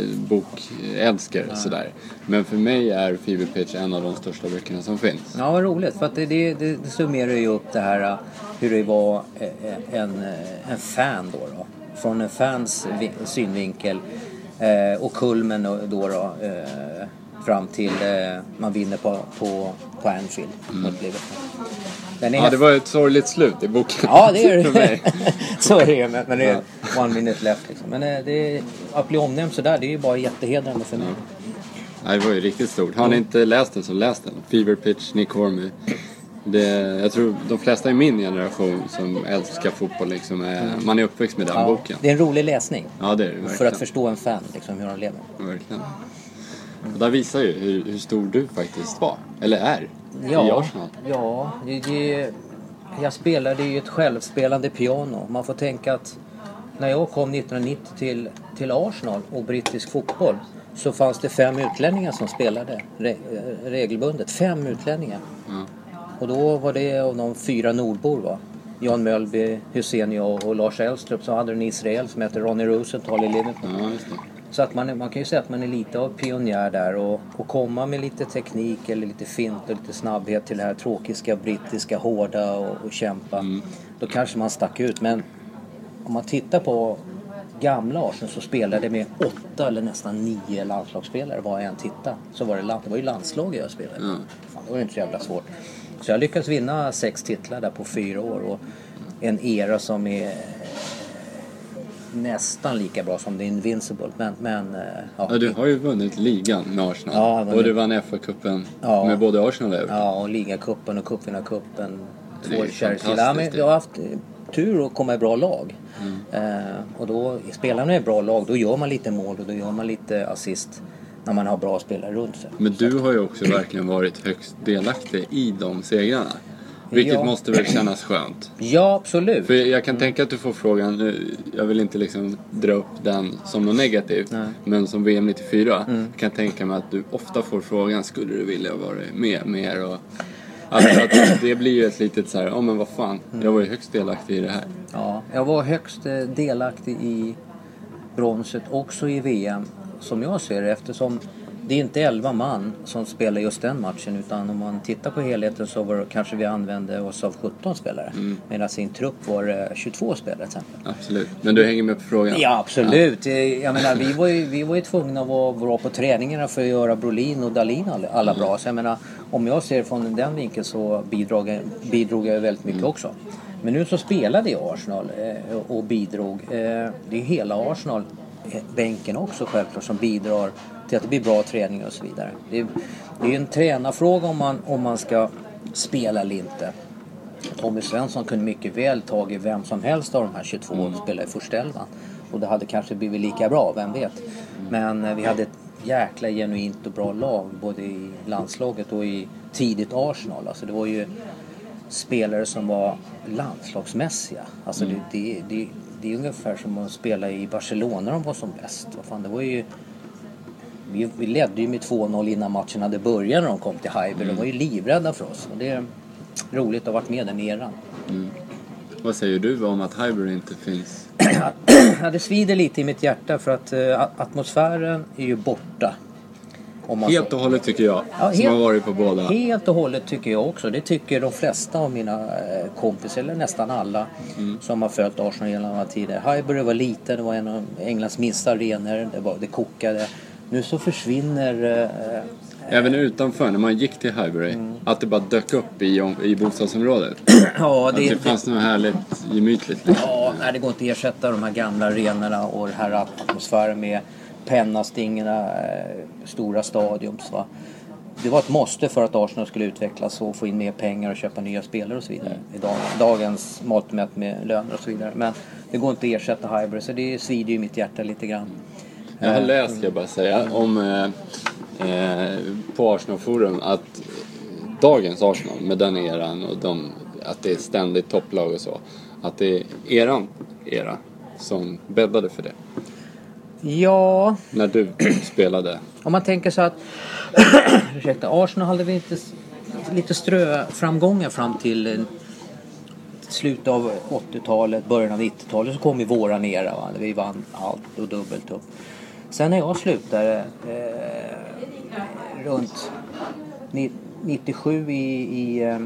bokälskare sådär. Men för mig är Fever Pitch en av de största böckerna som finns. Ja, vad roligt. För att det, det, det summerar ju upp det här hur det var en, en fan då, då. Från en fans synvinkel. Eh, och kulmen då, då eh, fram till eh, man vinner på, på, på Anfield mot Liverpool. Den är ja, det var ett sorgligt slut i boken. Ja, det är det. Så är det, men, men det är one minute left liksom. Men eh, det är, att bli omnämnd sådär, det är ju bara jättehedrande för mig. Ja, det var ju riktigt stort. Har ni inte läst den så läs den. Fever Pitch, Nick Hornby. Det, jag tror de flesta i min generation som älskar fotboll liksom är, mm. man är uppväxt med den ja, boken. Det är en rolig läsning. Ja, det är det verkligen. För att förstå en fan liksom, hur de lever. Verkligen. Och där visar ju hur, hur stor du faktiskt var. Eller är. Ja, i Arsenal. Ja, det, det, jag spelade ju ett självspelande piano. Man får tänka att när jag kom nittonhundranittio till, till Arsenal och brittisk fotboll så fanns det fem utlänningar som spelade re, regelbundet. Fem utlänningar. Mm. Och då var det av de fyra nordbor, va? Jan Mölby, Hussein och, och Lars Elstrup. Så hade en israel som heter Ronnie Rosenthal i Liverpool. Ja, just det. Så att man, man kan ju säga att man är lite av pionjär där och, och komma med lite teknik eller lite fint och lite snabbhet till det här tråkiga, brittiska, hårda och, och kämpa. Mm. Då kanske man stack ut. Men om man tittar på gamla Arsenal så spelade det med åtta eller nästan nio landslagsspelare var en titta. Så var det, det var ju landslaget jag spelade. Mm. Fan, det var ju inte så jävla svårt. Så jag lyckades vinna sex titlar där på fyra år och en era som är nästan lika bra som The Invincible. Men, men, ja. Ja, du har ju vunnit ligan med Arsenal. Ja, vunnit. Och du vann F A-cupen ja. med både Arsenal och Everton. Ja, och ligacupen och cupvinnarcupen. Två Charity. Ja, men jag har haft tur att komma i bra lag. Mm. Eh, och då spelar man i bra lag, då gör man lite mål och då gör man lite assist när man har bra spelare runt sig. Men du har ju också verkligen varit högst delaktig i de segrarna. Vilket ja. måste väl kännas skönt. Ja, absolut. För jag kan tänka att du får frågan, nu, jag vill inte liksom dra upp den som något negativt. Nej. Men som V M nittiofyra mm. kan jag tänka mig att du ofta får frågan, skulle du vilja vara med mer? Och att, att det blir ju ett litet så här, ja oh, men vad fan, jag var ju högst delaktig i det här. Ja, jag var högst delaktig i bronset, också i V M, som jag ser det, eftersom det är inte elva man som spelar just den matchen, utan om man tittar på helheten så var det, kanske vi använde oss av sjutton spelare. Mm. Medan sin trupp var det tjugotvå spelare till exempel. Absolut. Men du hänger med på frågan? Ja, absolut. Ja. Jag menar, vi var ju, vi var ju tvungna att vara bra på träningarna för att göra Brolin och Dahlin alla, alla mm. bra. Så jag menar, om jag ser från den vinkeln så bidrog, bidrog jag väldigt mycket mm. också. Men nu så spelade jag Arsenal eh, och bidrog. Eh, det är hela Arsenal, eh, bänken också självklart, som bidrar till att det blir bra träning och så vidare. Det är, det är en tränarfråga om man, om man ska spela eller inte. Tommy Svensson kunde mycket väl tagit vem som helst av de här tjugotvå mm. och spela i första elvan. Och det hade kanske blivit lika bra, vem vet. Men eh, vi hade ett jäkla genuint och bra lag både i landslaget och i tidigt Arsenal. Alltså det var ju spelare som var landslagsmässiga. Alltså mm. det, det, det, det är ungefär som att spela i Barcelona när de var som bäst. Vad fan, det var ju... Vi, vi ledde ju med två noll innan matchen hade börjat när de kom till Highbury. Mm. De var ju livrädda för oss. Och det är roligt att ha varit med den eran. Mm. Vad säger du om att Highbury inte finns? Ja, det svider lite i mitt hjärta för att uh, atmosfären är ju borta. Helt och hållet tycker jag, ja, som helt, har varit på båda. Helt och hållet tycker jag också. Det tycker de flesta av mina eh, kompisar, eller nästan alla, mm. som har följt Arsenal genom alla tider. Highbury var liten, det var en av Englands minsta arenor, det, var, det kokade. Nu så försvinner... Eh, Även utanför, när man gick till Highbury, mm. att det bara dök upp i, i bostadsområdet. Ja, det, att det fanns något härligt gemytligt. Liksom. Ja, nej, det går inte att ersätta de här gamla arenorna och den här atmosfären med pennastingerna, stora stadiums, va. Det var ett måste för att Arsenal skulle utvecklas och få in mer pengar och köpa nya spelare och så vidare. I dag, dagens mått mätt med löner och så vidare. Men det går inte att ersätta Highbury, så det svider ju mitt hjärta lite grann. Jag har läst, ska jag bara säga, om eh, på Arsenal Forum att dagens Arsenal med den eran och de, att det är ständigt topplag och så, att det är eran era som bäddade för det. Ja. När du spelade. Om man tänker så att ursäkta, Arsenal hade vi inte lite ströframgångar fram till slutet av åttiotalet, början av nittiotalet, så kom vi våran era, va? Vi vann allt och dubbelt upp. Sen när jag slutade eh, runt nittiosju i, i, eh,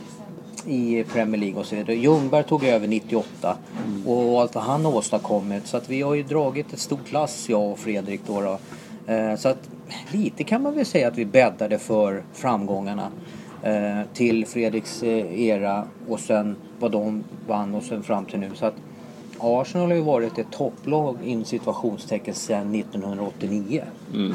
i Premier League och så vidare. Ljungberg tog över nittioåtta mm. och allt vad han har åstadkommit. Så att vi har ju dragit ett stort lass, jag och Fredrik då. då. Eh, så att lite kan man väl säga att vi bäddade för framgångarna eh, till Fredriks eh, era och sen vad de vann och sen fram till nu. Så att Arsenal har ju varit ett topplag in situationstecken sedan nittonhundraåttionio. Mm.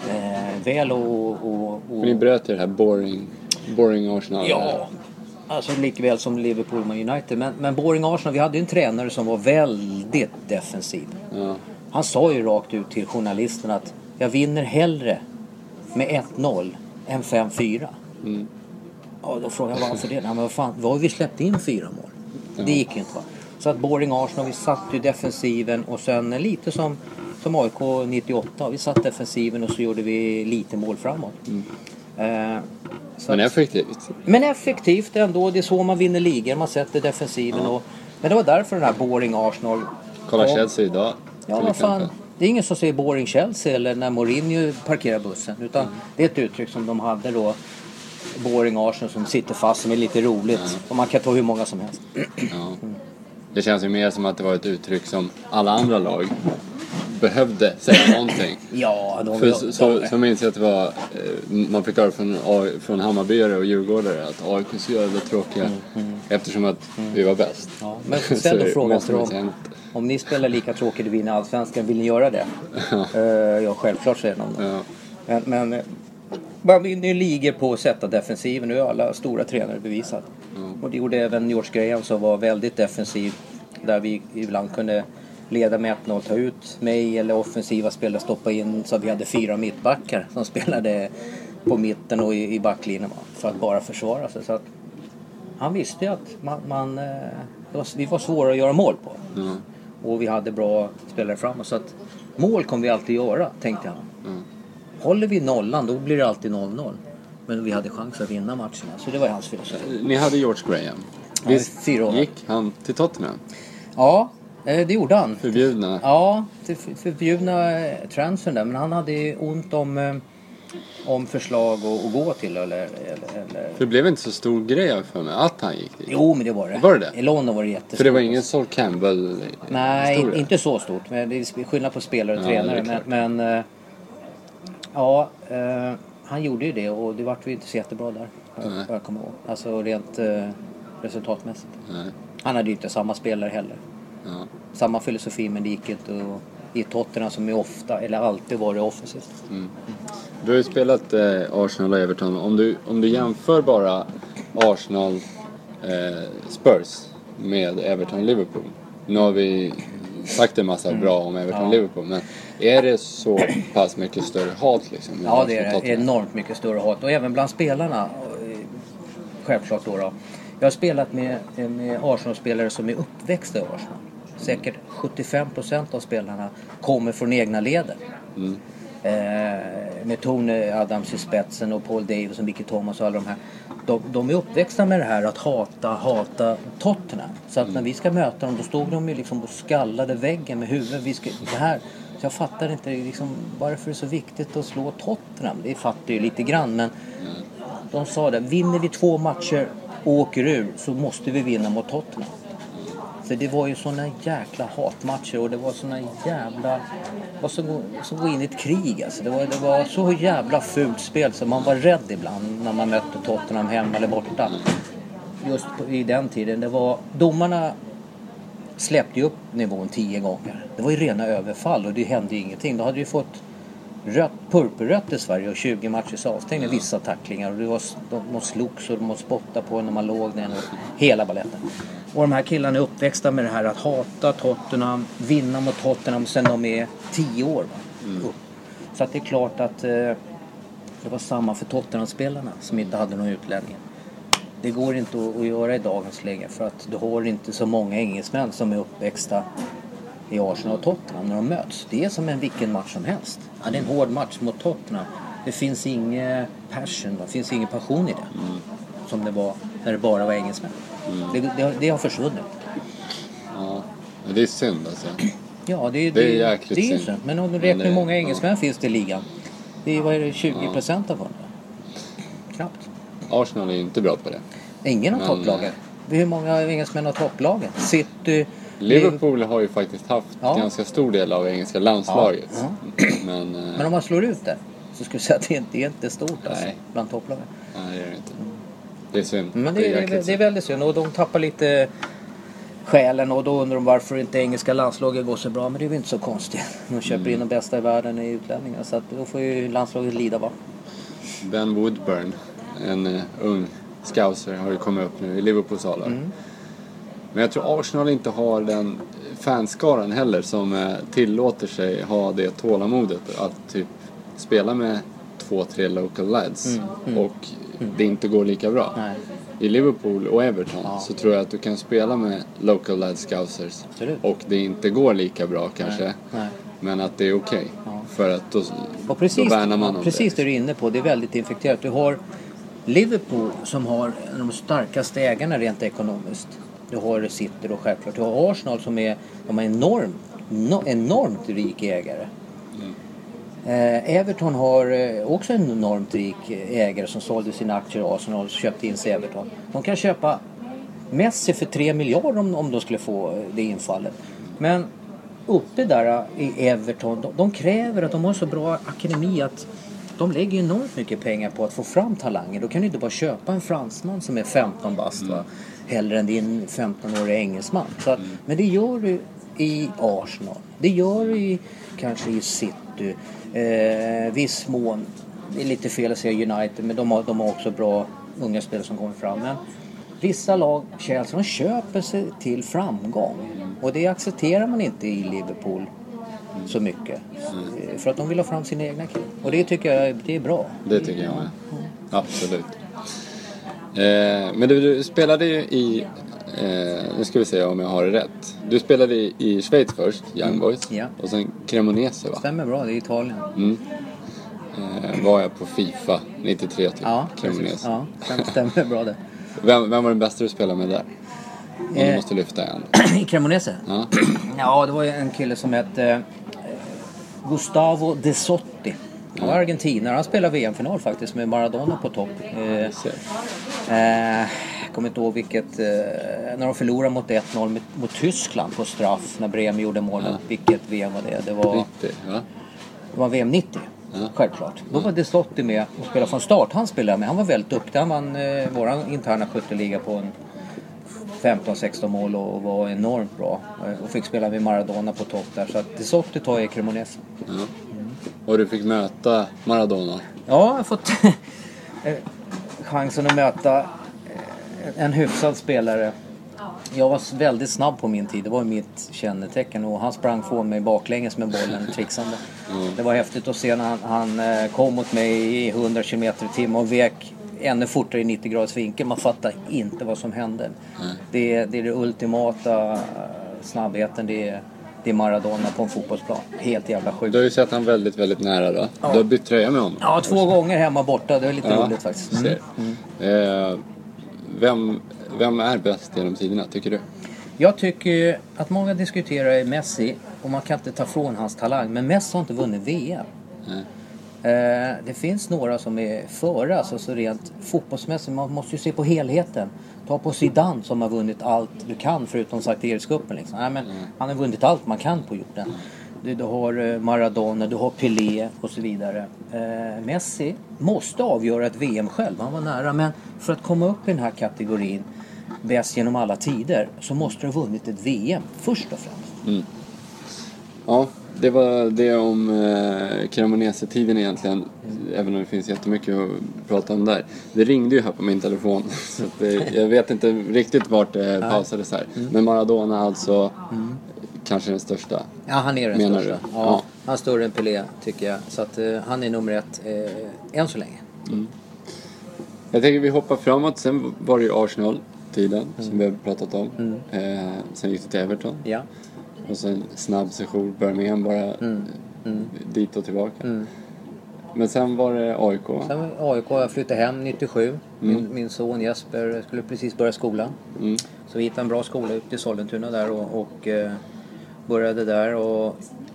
Eh, väl och... och, och Men ni bröt ju det här boring, boring Arsenal. Ja, alltså likväl som Liverpool och United. Men, men boring Arsenal, vi hade ju en tränare som var väldigt defensiv. Ja. Han sa ju rakt ut till journalisten att jag vinner hellre med ett noll än fem fyra. Mm. Ja, då frågade jag varför det. Men vad fan, vad har vi släppt in fyra mål? Ja. Det gick ju inte, va? Så att boring Arsenal, vi satt ju defensiven och sen lite som, som A I K nittioåtta. Vi satt defensiven och så gjorde vi lite mål framåt. Mm. Eh, men effektivt. Men effektivt ändå. Det är så man vinner ligor. Man sätter defensiven. Ja. Och, men det var därför den här boring Arsenal. Kolla och, Chelsea idag. Ja, vad fan. Det är ingen som säger boring Chelsea eller när Mourinho parkerar bussen. Utan mm. det är ett uttryck som de hade då. Boring Arsenal som sitter fast, som är lite roligt. Ja. Och man kan ta hur många som helst. Ja. Mm. Det känns ju mer som att det var ett uttryck som alla andra lag behövde säga någonting. Ja, de, För de, så, så, så minns jag att det var, man fick höra från, från Hammarbyare och Djurgårdare att A I K är så jävla tråkiga mm, mm. eftersom att mm. vi var bäst. Ja, men ställ då frågan till dem. Om ni spelar lika tråkigt och vinner Allsvenskan, vill ni göra det? Ja, uh, ja självklart säger de. Ja. Men, men man vinner ju ligor på att sätta defensiven. Nu är alla stora tränare bevisat. Mm. Och det gjorde även George Graham som var väldigt defensiv. Där vi ibland kunde leda med ett noll, ta ut mig eller offensiva spelare, stoppa in. Så vi hade fyra mittbackar som spelade på mitten och i, i backlinjen för att bara försvara sig. Så att han visste ju att man, man, det var, vi var svåra att göra mål på. Mm. Och vi hade bra spelare framåt. Så att mål kommer vi alltid göra, tänkte jag. Mm. Håller vi nollan, då blir det alltid noll noll. Men vi hade chans att vinna matcherna. Så det var hans filosofi. Ni hade George Graham. Visst ja, gick han till Tottenham? Ja, det gjorde han. Förbjudna? Ja, förbjudna transfern där. Men han hade ont om, om förslag att, att gå till. Eller, eller... För det blev inte så stor grej för mig att han gick dit. Jo, men det var det. Var det det? I London var det jättestort. För det var ingen Sol Campbell? Nej, historia. Inte så stort. Men det är skillnad på spelare och ja, tränare. Men, men ja, eh, han gjorde ju det och det var ju inte så jättebra där. Nej. Jag kommer ihåg. Alltså rent eh, resultatmässigt. Nej. Han hade ju inte samma spelare heller. Ja. Samma filosofi, men det gick inte. Och i Tottenham som är ofta, eller alltid varit offensivt. Mm. Du har ju spelat eh, Arsenal och Everton. Om du, om du jämför bara Arsenal eh, Spurs med Everton Liverpool. Nu har vi sagt en massa mm. bra om Everton ja. Liverpool. Men är det så pass mycket större hat liksom? Ja, det är det. Enormt mycket större hat. Och även bland spelarna. Självklart då då. Jag har spelat med, med Arsenal-spelare som är uppväxta i Arsenal. Säkert sjuttiofem procent av spelarna kommer från egna leder. Mm. Eh, med Tony Adams i spetsen och Paul Davis och Mickey Thomas och alla de här. De, de är uppväxta med det här att hata, hata Tottenham. Så att mm. när vi ska möta dem, då stod de ju liksom och skallade väggen med huvudet. Vi ska, det här, så jag fattar inte liksom, varför det är så viktigt att slå Tottenham. Det fattar ju lite grann, men mm. de sa det. Vinner vi två matcher och åker ur så måste vi vinna mot Tottenham. Så det var ju såna jäkla hatmatcher och det var såna jävla... Vad som, som går in i ett krig alltså. Det var, det var så jävla fult spel så man var rädd ibland när man mötte Tottenham hemma eller borta. Just på, i den tiden. Det var... Domarna släppte ju upp nivån tio gånger. Det var ju rena överfall och det hände ju ingenting. Då hade ju fått rött, purpurrött i Sverige och tjugo matchers avstängning, vissa tacklingar. Och det var, de, de slogs och de måste spotta på när man låg ner och hela balletten. Och de här killarna är uppväxta med det här att hata Tottenham, vinna mot Tottenham sen de är tio år. Va? Mm. Så att det är klart att eh, det var samma för Tottenham-spelarna som inte hade någon utlänning. Det går inte att, att göra i dagens läge för att du har inte så många engelsmän som är uppväxta i Arsenal och Tottenham när de möts. Det är som en vilken match som helst. Ja, det är en hård match mot Tottenham. Det finns ingen passion, det finns ingen passion i det. Mm. Som det var när det bara var engelsmän. Mm. Det, det, det har försvunnit. Ja, men det är synd alltså. Ja, det, det, det är jäkligt det är synd. synd. Men om du räknar hur många engelsmän ja. finns det i ligan? Det är, vad är det, tjugo procent ja. av honom? Knappt. Arsenal är ju inte bra på det. Ingen av topplagen. Hur många engelsmän har topplagen? City... Liverpool har ju faktiskt haft ja. ganska stor del av engelska landslaget. Ja. Ja. Men, Men om man slår ut det så skulle jag säga att det inte är inte stort alltså, Nej. bland topplagen. Nej, det är det inte. Det är synd. Men det, det, är, det är väldigt synd och de tappar lite själen och då undrar de varför inte engelska landslaget går så bra. Men det är väl inte så konstigt. De köper mm. in de bästa i världen i utlänningar så att då får ju landslaget lida va. Ben Woodburn, en uh, ung scouser, har ju kommit upp nu i Liverpools salar. Mm. Men jag tror Arsenal inte har den fanskaran heller som uh, tillåter sig ha det tålamodet att typ spela med två, tre local lads mm. Mm. och mm. det inte går lika bra. Nej. I Liverpool och Everton ja. Så tror jag att du kan spela med local lad scousers Absolut. Och det inte går lika bra kanske. Nej. Nej. Men att det är okej. Okay, ja. För att då, och precis, då värnar man om precis det. det du är inne på, det är väldigt infekterat. Du har Liverpool som har de starkaste ägarna rent ekonomiskt. Du har City och självklart. Du har Arsenal som är, de är enormt, no, enormt rik ägare. Mm. Eh, Everton har eh, också en enormt rik ägare som sålde sina aktier i Arsenal och köpte in sig Everton. De kan köpa Messi för tre miljarder om, om de skulle få det infallet. Men uppe där i Everton, de, de kräver att de har så bra akademi att de lägger enormt mycket pengar på att få fram talanger. Då kan du inte bara köpa en fransman som är femton bast va? Hellre än din femton-årig engelsman. Så att, men det gör du i Arsenal. Det gör du i, kanske i City. Eh, viss mån, det är lite fel att säga United, men de har, de har också bra unga spelare som kommer fram. Men vissa lag, Chelsea, de köper sig till framgång. Och det accepterar man inte i Liverpool så mycket. Mm. För att de vill ha fram sina egna killar. Och det tycker jag det är bra. Det tycker jag med. Absolut. Eh, men du, du spelade ju i, eh, nu ska vi se om jag har det rätt. Du spelade i, i Schweiz först, Young Boys. Mm. Ja. Och sen Cremonese va? Stämmer bra, det är Italien. Mm. Eh, var jag på FIFA nittiotre typ, ja, Cremonese. Ja, stämmer bra det. Vem, vem var den bästa du spelade med där? Om eh, du måste lyfta en. I Cremonese? Ja. Ja, det var ju en kille som hette eh, Gustavo De Sotti. Han var argentinare. Han spelade V M-final faktiskt med Maradona på topp. Eh, eh, jag kommer inte ihåg vilket... Eh, när de förlorade mot ett noll mot, mot Tyskland på straff. När Bremi gjorde målet. Ja. Vilket V M var det? Det var, nittio, ja. Det var V M nittio. Ja. Självklart. Då var De Sotti med och spelade från start. Han spelade med. Han var väldigt duktig. Han vann eh, våran interna skytteliga på en femton sexton mål och var enormt bra. Och fick spela med Maradona på topp där. Så att De Sotti tar i Cremonese. Ja. Och du fick möta Maradona? Ja, jag har fått chansen att möta en hyfsad spelare. Jag var väldigt snabb på min tid. Det var mitt kännetecken. Och han sprang på mig baklänges med bollen, trixande. Mm. Det var häftigt att se när han, han kom mot mig i hundra kilometer i timmen och vek ännu fortare i nittio graders vinkel. Man fattar inte vad som hände. Mm. Det, det är det ultimata snabbheten. Det är, det är Maradona på en fotbollsplan. Helt jävla sjukt. Du har ju sett han väldigt, väldigt nära då. Ja. Du har bytt tröja med honom. Ja, två gånger hemma borta. Det är lite ja, roligt faktiskt. Mm. Mm. Eh, vem, vem är bäst genom tiderna, tycker du? Jag tycker att många diskuterar Messi och man kan inte ta från hans talang. Men Messi har inte vunnit V M. Mm. Eh, det finns några som är före, alltså så rent fotbollsmässigt. Man måste ju se på helheten. Ta på Zidane som har vunnit allt du kan förutom Sakteriescupen liksom. Nej, men mm. han har vunnit allt man kan på jorden. Du, du har Maradona, du har Pelé och så vidare. Eh, Messi måste avgöra ett V M själv. Han var nära, men för att komma upp i den här kategorin bäst genom alla tider så måste du ha vunnit ett V M först och främst. Mm. Ja, det var det om eh, Cremonese-tiden egentligen. Mm. Även om det finns jättemycket att prata om där. Det ringde ju här på min telefon. Så att det, jag vet inte riktigt vart det pausades här. Mm. Men Maradona alltså mm. kanske den största. Ja, han är den största. Ja, ja. Han är större än Pelé tycker jag. Så att eh, han är nummer ett eh, än så länge. Mm. Jag tänker vi hoppar framåt. Sen var det ju Arsenal-tiden mm. som vi har pratat om. Mm. Eh, sen gick det till Everton. Ja. Och sen snabb session Birmingham bara mm. Mm. dit och tillbaka. Mm. Men sen var det A I K. Sen var A I K. Jag flyttade hem nittiosju. Mm. Min, min son Jesper skulle precis börja skolan. Mm. Så vi hittade en bra skola ute i Sollentuna där och, och eh, började där. Och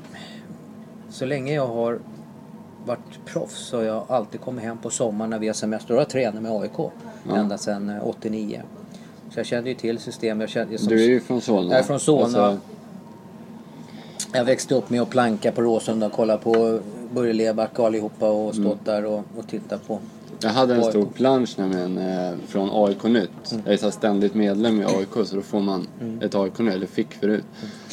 så länge jag har varit proffs så har jag alltid kommit hem på sommaren när vi har semester. Och jag tränat med A I K ja. ända sedan åttionio. Så jag kände ju till system. Jag kände, som, du är ju från Solna. Jag är från Solna. Alltså... Jag växte upp med att planka på Råsunda och kolla på Börje Leback och allihopa och stått mm. där och, och tittat på. Jag hade en stor plansch nämligen eh, från A I K-nytt. Mm. Jag är så ständigt medlem i A I K så då får man mm. ett A I K-nytt, eller fick förut.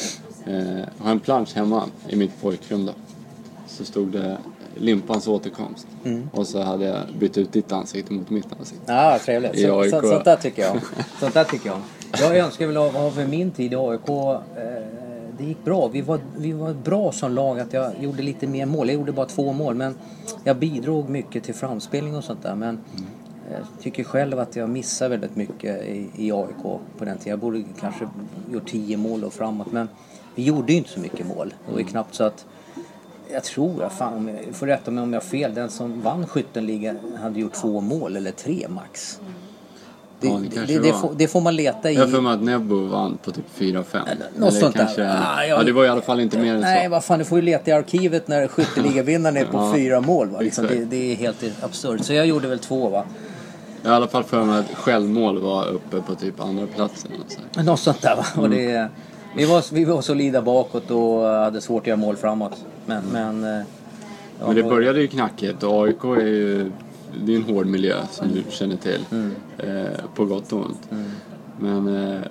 Mm. Eh, jag har en plansch hemma i mitt pojkrum då. Så stod det Limpans återkomst. Mm. Och så hade jag bytt ut ditt ansikte mot mitt ansikte. Ja, ah, trevligt. Så, så, sånt där tycker jag. Sånt där tycker jag. Jag önskar väl av, av min tid i A I K... Eh, det gick bra. Vi var, vi var bra som lag att jag gjorde lite mer mål. Jag gjorde bara två mål, men jag bidrog mycket till framspelning och sånt där. Men mm. jag tycker själv att jag missade väldigt mycket i, i A I K på den tiden. Jag borde kanske gjort tio mål och framåt, men vi gjorde ju inte så mycket mål. Det var ju knappt så att jag tror, jag fan, om jag får rätta mig om jag har fel, den som vann skyttenligan hade gjort två mål eller tre max. Det, ja, det, det, det, får, det får man leta i. Jag får med att Nebbo vann på typ fyra fem. Något sånt kanske, där. Ah, jag, ja, det var i alla fall inte mer än så. Nej, vad fan, du får ju leta i arkivet när skytteligavinnaren är på ja, fyra mål. Va? Liksom, det, det är helt absurt. Så jag gjorde väl två, va? I alla fall för mig att självmål var uppe på typ andra platsen. Så. Något sånt där, va? Mm. Och det, vi, var, vi var solida bakåt och hade svårt att göra mål framåt. Men, men, ja, men det började ju knackigt och A I K är ju... Det är en hård miljö som mm. du känner till. Mm. Eh, på gott och ont. Mm. Men eh,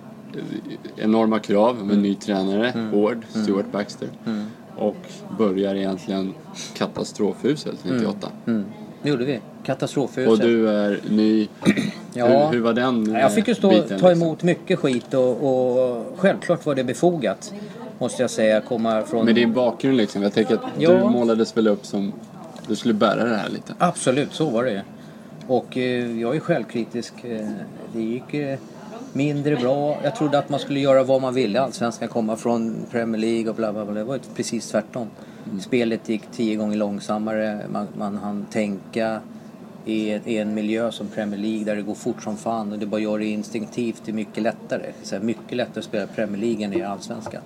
enorma krav med mm. ny tränare. Mm. Hård, Stuart mm. Baxter. Mm. Och börjar egentligen katastrofhuset nittioåtta. Mm. Mm. Det gjorde vi. Katastrofhuset. Och du är ny. Ja. hur, hur var den Jag fick ju stå biten, ta emot liksom? mycket skit. Och, och självklart var det befogat. Måste jag säga. Komma från... Med din bakgrund liksom. Jag tänker att ja. du målades väl upp som... Du skulle bära det här lite. Absolut, så var det. Och eh, jag är självkritisk. Eh, det gick eh, mindre bra. Jag trodde att man skulle göra vad man ville. Allsvenskan komma från Premier League och bla bla bla. Det var precis tvärtom. Mm. Spelet gick tio gånger långsammare. Man, man hann tänka i, i en miljö som Premier League där det går fort som fan. Och det bara gör det instinktivt. Det är mycket lättare. Så här, mycket lättare att spela Premier League än i Allsvenskan.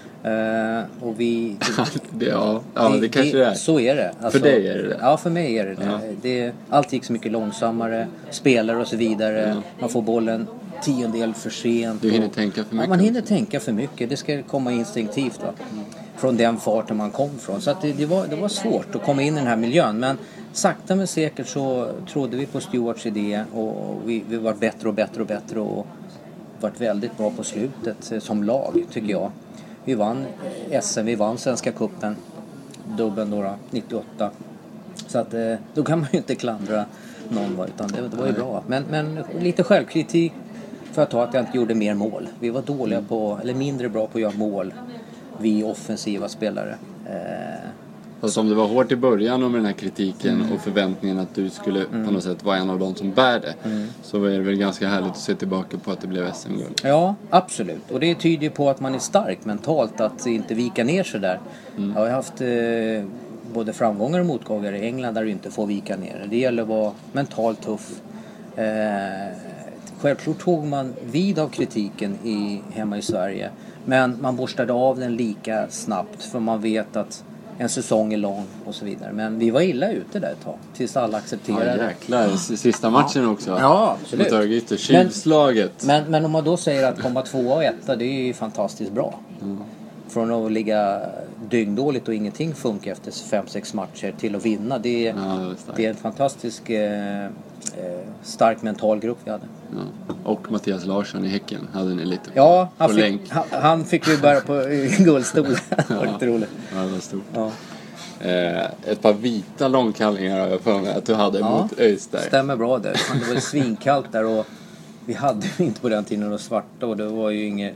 Uh, och vi det, ja, ja det, det kanske det är. Så är det alltså, för dig är det det. Ja, för mig är det det, ja. det allt gick så mycket långsammare. Spelare och så vidare ja. Man får bollen tiondel för sent. Du hinner och, tänka för mycket. Ja, man hinner tänka för mycket. Det ska komma instinktivt va? Mm. Från den farten man kom från. Så att det, det, var, det var svårt att komma in i den här miljön. Men sakta men säkert så trodde vi på Stuarts idé. Och vi, vi var bättre och bättre och bättre. Och varit väldigt bra på slutet som lag tycker jag. Vi vann S M, vi vann Svenska cupen, dubbeln då, nittioåtta. Så att då kan man ju inte klandra någon, utan det, det var ju bra. Men, men lite självkritik för att ta att jag inte gjorde mer mål. Vi var dåliga på, eller mindre bra på att göra mål, vi offensiva spelare. Eh, Och som det var hårt i början med den här kritiken mm. och förväntningen att du skulle mm. på något sätt vara en av de som bär det. Mm. Så är det väl ganska härligt att se tillbaka på att det blev S M-guld. Ja, absolut. Och det tyder på att man är stark mentalt, att inte vika ner sig där. Mm. Jag har haft eh, både framgångar och motgångar i England där du inte får vika ner. Det gäller att vara mentalt tuff. Eh, självklart tog man vid av kritiken i, hemma i Sverige. Men man borstade av den lika snabbt, för man vet att en säsong är lång och så vidare. Men vi var illa ute där ett tag. Tills alla accepterade. Ja, jäklar. Sista matchen också. Ja, absolut. Mot Örgryte. Kylslaget. Men, men, men om man då säger att komma tvåa och etta, det är ju fantastiskt bra. Mm. Från att ligga dyngdåligt och ingenting funkar efter fem sex matcher till att vinna. Det är, ja, det, det är en fantastisk eh, stark mental grupp vi hade. Ja. Och Mattias Larsson i Häcken hade ni lite på, ja, han på fick, länk. Han, han fick ju bära på guldstol. Det var lite roligt. Ja, det var stort. Ja. Eh, ett par vita långkallingar har jag för mig att du hade ja, mot ÖIS där. Stämmer bra där. Det var svinkallt där och vi hade ju inte på den tiden några svarta och det var ju inget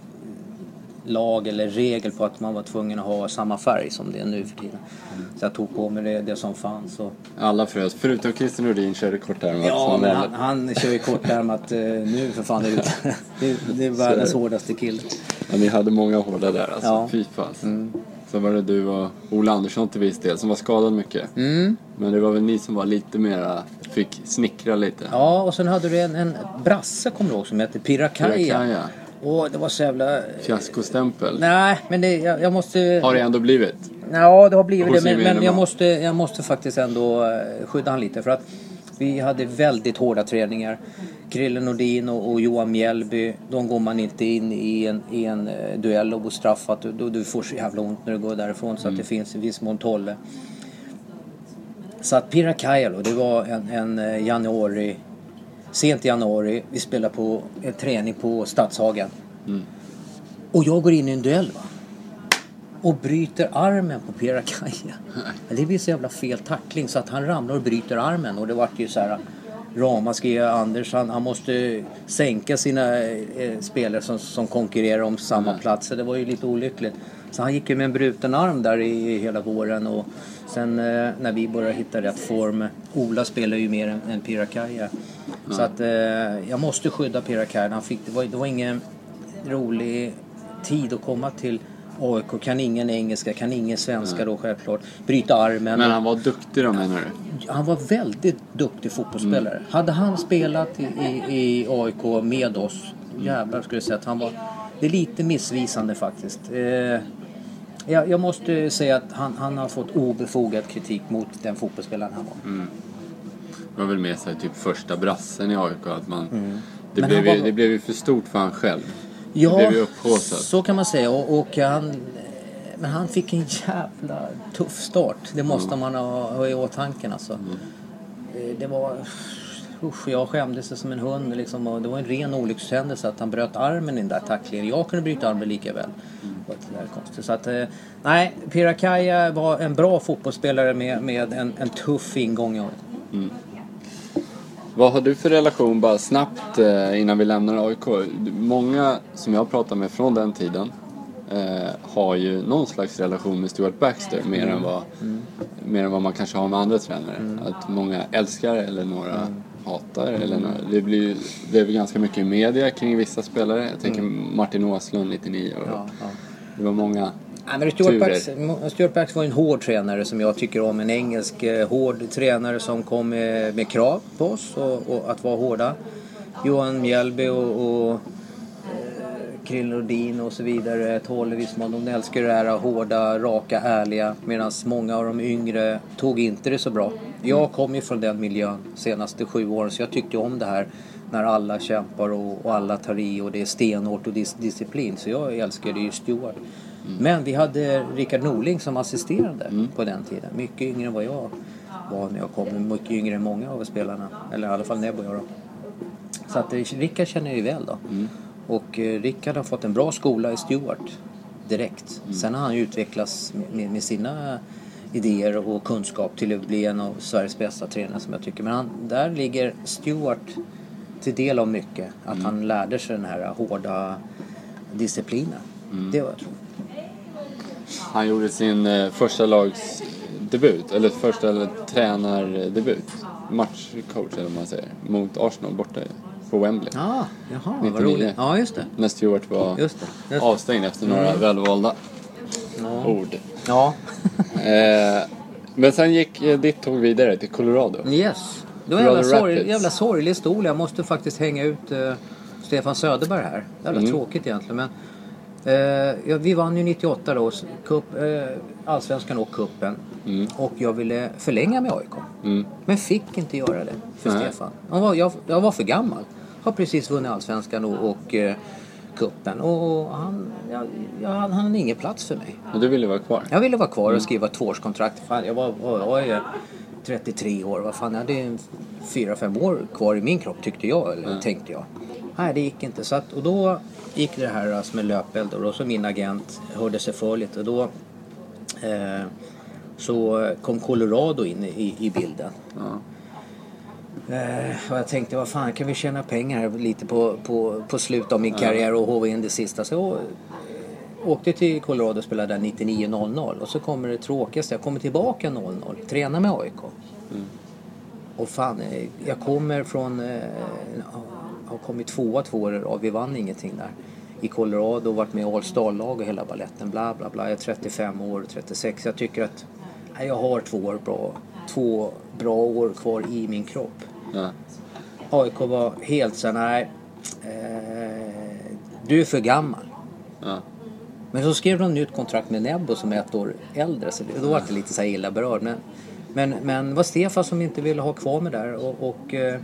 lag eller regel på att man var tvungen att ha samma färg som det är nu för tiden. Mm. Så jag tog på mig det, det som fanns. Och... Alla frös, förutom Christer Nordin körde kortärmat. Ja, men han, han kör ju kortärmat eh, nu för fan. Det, det, det är världens hårdaste kill. Ja, ni hade många hårda där alltså. Ja. Fy fan. Mm. Så var det du och Ola Andersson till viss del som var skadad mycket. Mm. Men det var väl ni som var lite mera, fick snickra lite. Ja, och sen hade du en, en brasse, kommer du ihåg, som hette Pirakaja. Pirakaja. Och det var så jävla... Fiaskostämpel. Nej, men det, jag, jag måste... Har det ändå blivit? Ja, det har blivit det. Men, men jag, måste, jag måste faktiskt ändå skydda han lite. För att vi hade väldigt hårda träningar. Krille Nordin och, och Johan Mjällby, de går man inte in i en, i en duell och blir straffat. Du, du får så jävla ont när du går därifrån. Så mm. att det finns en viss mån tolle. Så att Piracaia då, det var en, en januari, sent januari, vi spelade på en träning på Stadshagen. Mm. Och jag går in i en duell va. Och bryter armen på Piracaia. Det blir så jävla fel tackling så att han ramlar och bryter armen. Och det var ju så här, ramaskri Anders, han, han måste sänka sina eh, spelare som, som konkurrerar om samma mm. plats. Så det var ju lite olyckligt. Så han gick ju med en bruten arm där i, i hela våren. Och sen eh, när vi började hitta rätt form, Ola spelar ju mer än, än Piracaia. Mm. Så att eh, jag måste skydda Piracaia. Han fick, det, var, det var ingen rolig tid att komma till A I K. Kan ingen engelska, kan ingen svenska då självklart. Bryta armen. Men han var duktig då menar du? Han var väldigt duktig fotbollsspelare. Mm. Hade han spelat i, i, i A I K med oss, jävlar skulle jag säga att han var, det är lite missvisande faktiskt. Eh, jag, jag måste säga att han, han har fått obefogad kritik mot den fotbollsspelaren han var. Mm. Det var väl med sig typ första brassen i A I K att man, mm. det, blev var, ju, det blev ju för stort för han själv. Ja, så kan man säga. Och, och han, men han fick en jävla tuff start. Det måste mm. man ha, ha i åtanke alltså. Mm. Det var... Usch, jag skämdes som en hund liksom, och det var en ren olyckshändelse att han bröt armen i den där tacklingen. Jag kunde bryta armen lika väl. Mm. Det där konstigt. Så att, nej, Piracaia var en bra fotbollsspelare med, med en, en tuff ingång i år. Mm. Vad har du för relation bara snabbt eh, innan vi lämnar A I K? Många som jag pratar med från den tiden eh, har ju någon slags relation med Stuart Baxter mer, mm. än, vad, mm. mer än vad man kanske har med andra tränare. Mm. Att många älskar eller några mm. hatar. Mm. Eller några, det blir det är ganska mycket i media kring vissa spelare. Jag tänker mm. Martin Åslund nittionio. Och ja, ja. Det var många... Nej, men Stuart Baxter, Stuart Baxter var en hård tränare som jag tycker om. En engelsk eh, hård tränare som kom med, med krav på oss och, och att vara hårda. Johan Mjällby och, och eh, Krill Rodin och så vidare. Tolle Wisman, de älskar det här hårda, raka, ärliga. Medan många av de yngre tog inte det så bra. Jag kom ju från den miljön senaste sju åren så jag tyckte om det här. När alla kämpar och, och alla tar i och det är stenhårt och dis- disciplin. Så jag älskade ju Stuart. Mm. Men vi hade Rickard Norling som assisterande mm. på den tiden. Mycket yngre än vad jag var när jag kom. Mycket yngre än många av spelarna. Eller i alla fall Nebbo jag då. Så att Rickard känner jag ju väl då. Mm. Och eh, Rickard har fått en bra skola i Stuart direkt. Mm. Sen har han ju utvecklats med, med sina idéer och kunskap till att bli en av Sveriges bästa tränare som jag tycker. Men han, där ligger Stuart till del av mycket. Att mm. han lärde sig den här hårda disciplinen. Mm. Det var jag tror. Han gjorde sin eh, första lagsdebut, eller första eller tränardebut, matchcoach eller vad man säger, mot Arsenal borta på Wembley. Ah, jaha, vad roligt. Ja, just det. När Stuart var just det, just det. avstängd efter några mm. välvalda ja. ord. Ja. eh, men sen gick eh, ditt tåg vidare till Colorado. Yes. Det var en jävla, sorg, jävla sorglig stol. Jag måste faktiskt hänga ut eh, Stefan Söderberg här. Jävla mm. tråkigt egentligen, men Uh, ja, vi vann ju nittioåtta då cup, uh, Allsvenskan och kuppen mm. och jag ville förlänga med A I K mm. men fick inte göra det för Nej. Stefan. Han var, jag, jag var för gammal. Har precis vunnit Allsvenskan och, och uh, kuppen och han, jag, jag, han hade ingen plats för mig. Men du ville vara kvar? Jag ville vara kvar och skriva ett tvåårskontrakt. Fan, jag var, jag var trettiotre år. Vad fan, jag hade fyra fem år kvar i min kropp tyckte jag, eller mm. tänkte jag. Nej, det gick inte. Så att, och då gick det här alltså med löpeld och då så min agent hörde sig för lite och då eh, så kom Colorado in i, i bilden. Ja. Eh, och jag tänkte, vad fan, kan vi tjäna pengar här lite på, på, på slutet av min ja. karriär och hova in det sista. Så jag åkte till Colorado och spelade där nittionio noll noll och så kommer det tråkigaste, jag kommer tillbaka noll noll, tränar med A I K. Mm. Och fan, jag kommer från eh, har kommit tvåa två år av, vi vann ingenting där i Colorado och varit med i All-Star-lag och hela balletten, bla bla bla. Jag är trettiofem år, trettiosex. Jag tycker att nej, jag har två år bra, två bra år kvar i min kropp. Ja. A I K var helt så nej, eh, du är för gammal. Ja. Men så skrev de nytt kontrakt med Nebbo som är ett år äldre, så då var det lite så här illa berörd. Men, men, men var Stefan som inte ville ha kvar mig där och, och eh,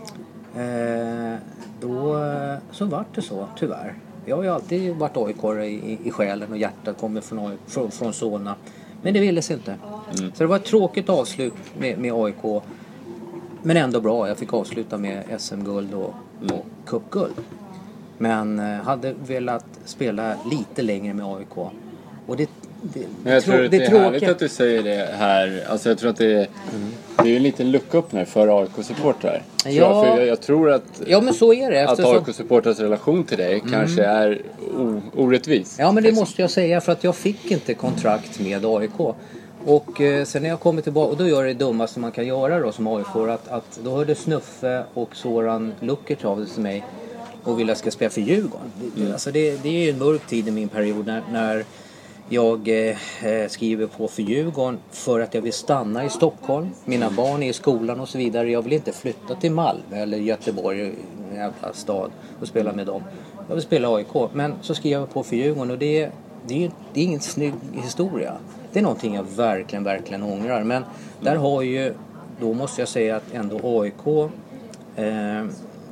Eh, då så vart det så, tyvärr. Jag har ju alltid varit A I K i, i, i själen och hjärtat kommer från, från, från Solna. Men det ville sig inte. Mm. Så det var ett tråkigt avslut med, med A I K. Men ändå bra. Jag fick avsluta med S M-guld och, mm. och cupguld. Men eh, hade velat spela lite längre med A I K. Och det, det, Men jag trå- tror att det, det är tråkiga... härligt att du säger det här. Alltså jag tror att det är, mm. det är en liten lucköppnare för A I K-supportrar. Ja. För jag, jag tror att, ja, men så är det, att eftersom... A I K-supportrars relation till dig mm. kanske är o- orättvis. Ja, men det liksom. måste jag säga, för att jag fick inte kontrakt med A I K. Och eh, sen när jag kommer tillbaka, och då gör det dummaste man kan göra då som A I K, att, att då hörde Snuffe och Soran Lukic av till mig och ville att jag ska spela för Djurgården. Mm. Alltså det, det är ju en mörk tid i min period när, när jag eh, skriver på för Djurgården för att jag vill stanna i Stockholm. Mina barn är i skolan och så vidare. Jag vill inte flytta till Malmö eller Göteborg, en jävla stad, och spela med dem. Jag vill spela A I K, men så skriver jag på för Djurgården, och det, det, är, det är ingen snygg historia. Det är någonting jag verkligen, verkligen ångrar. Men mm. där har ju, då måste jag säga att ändå A I K eh,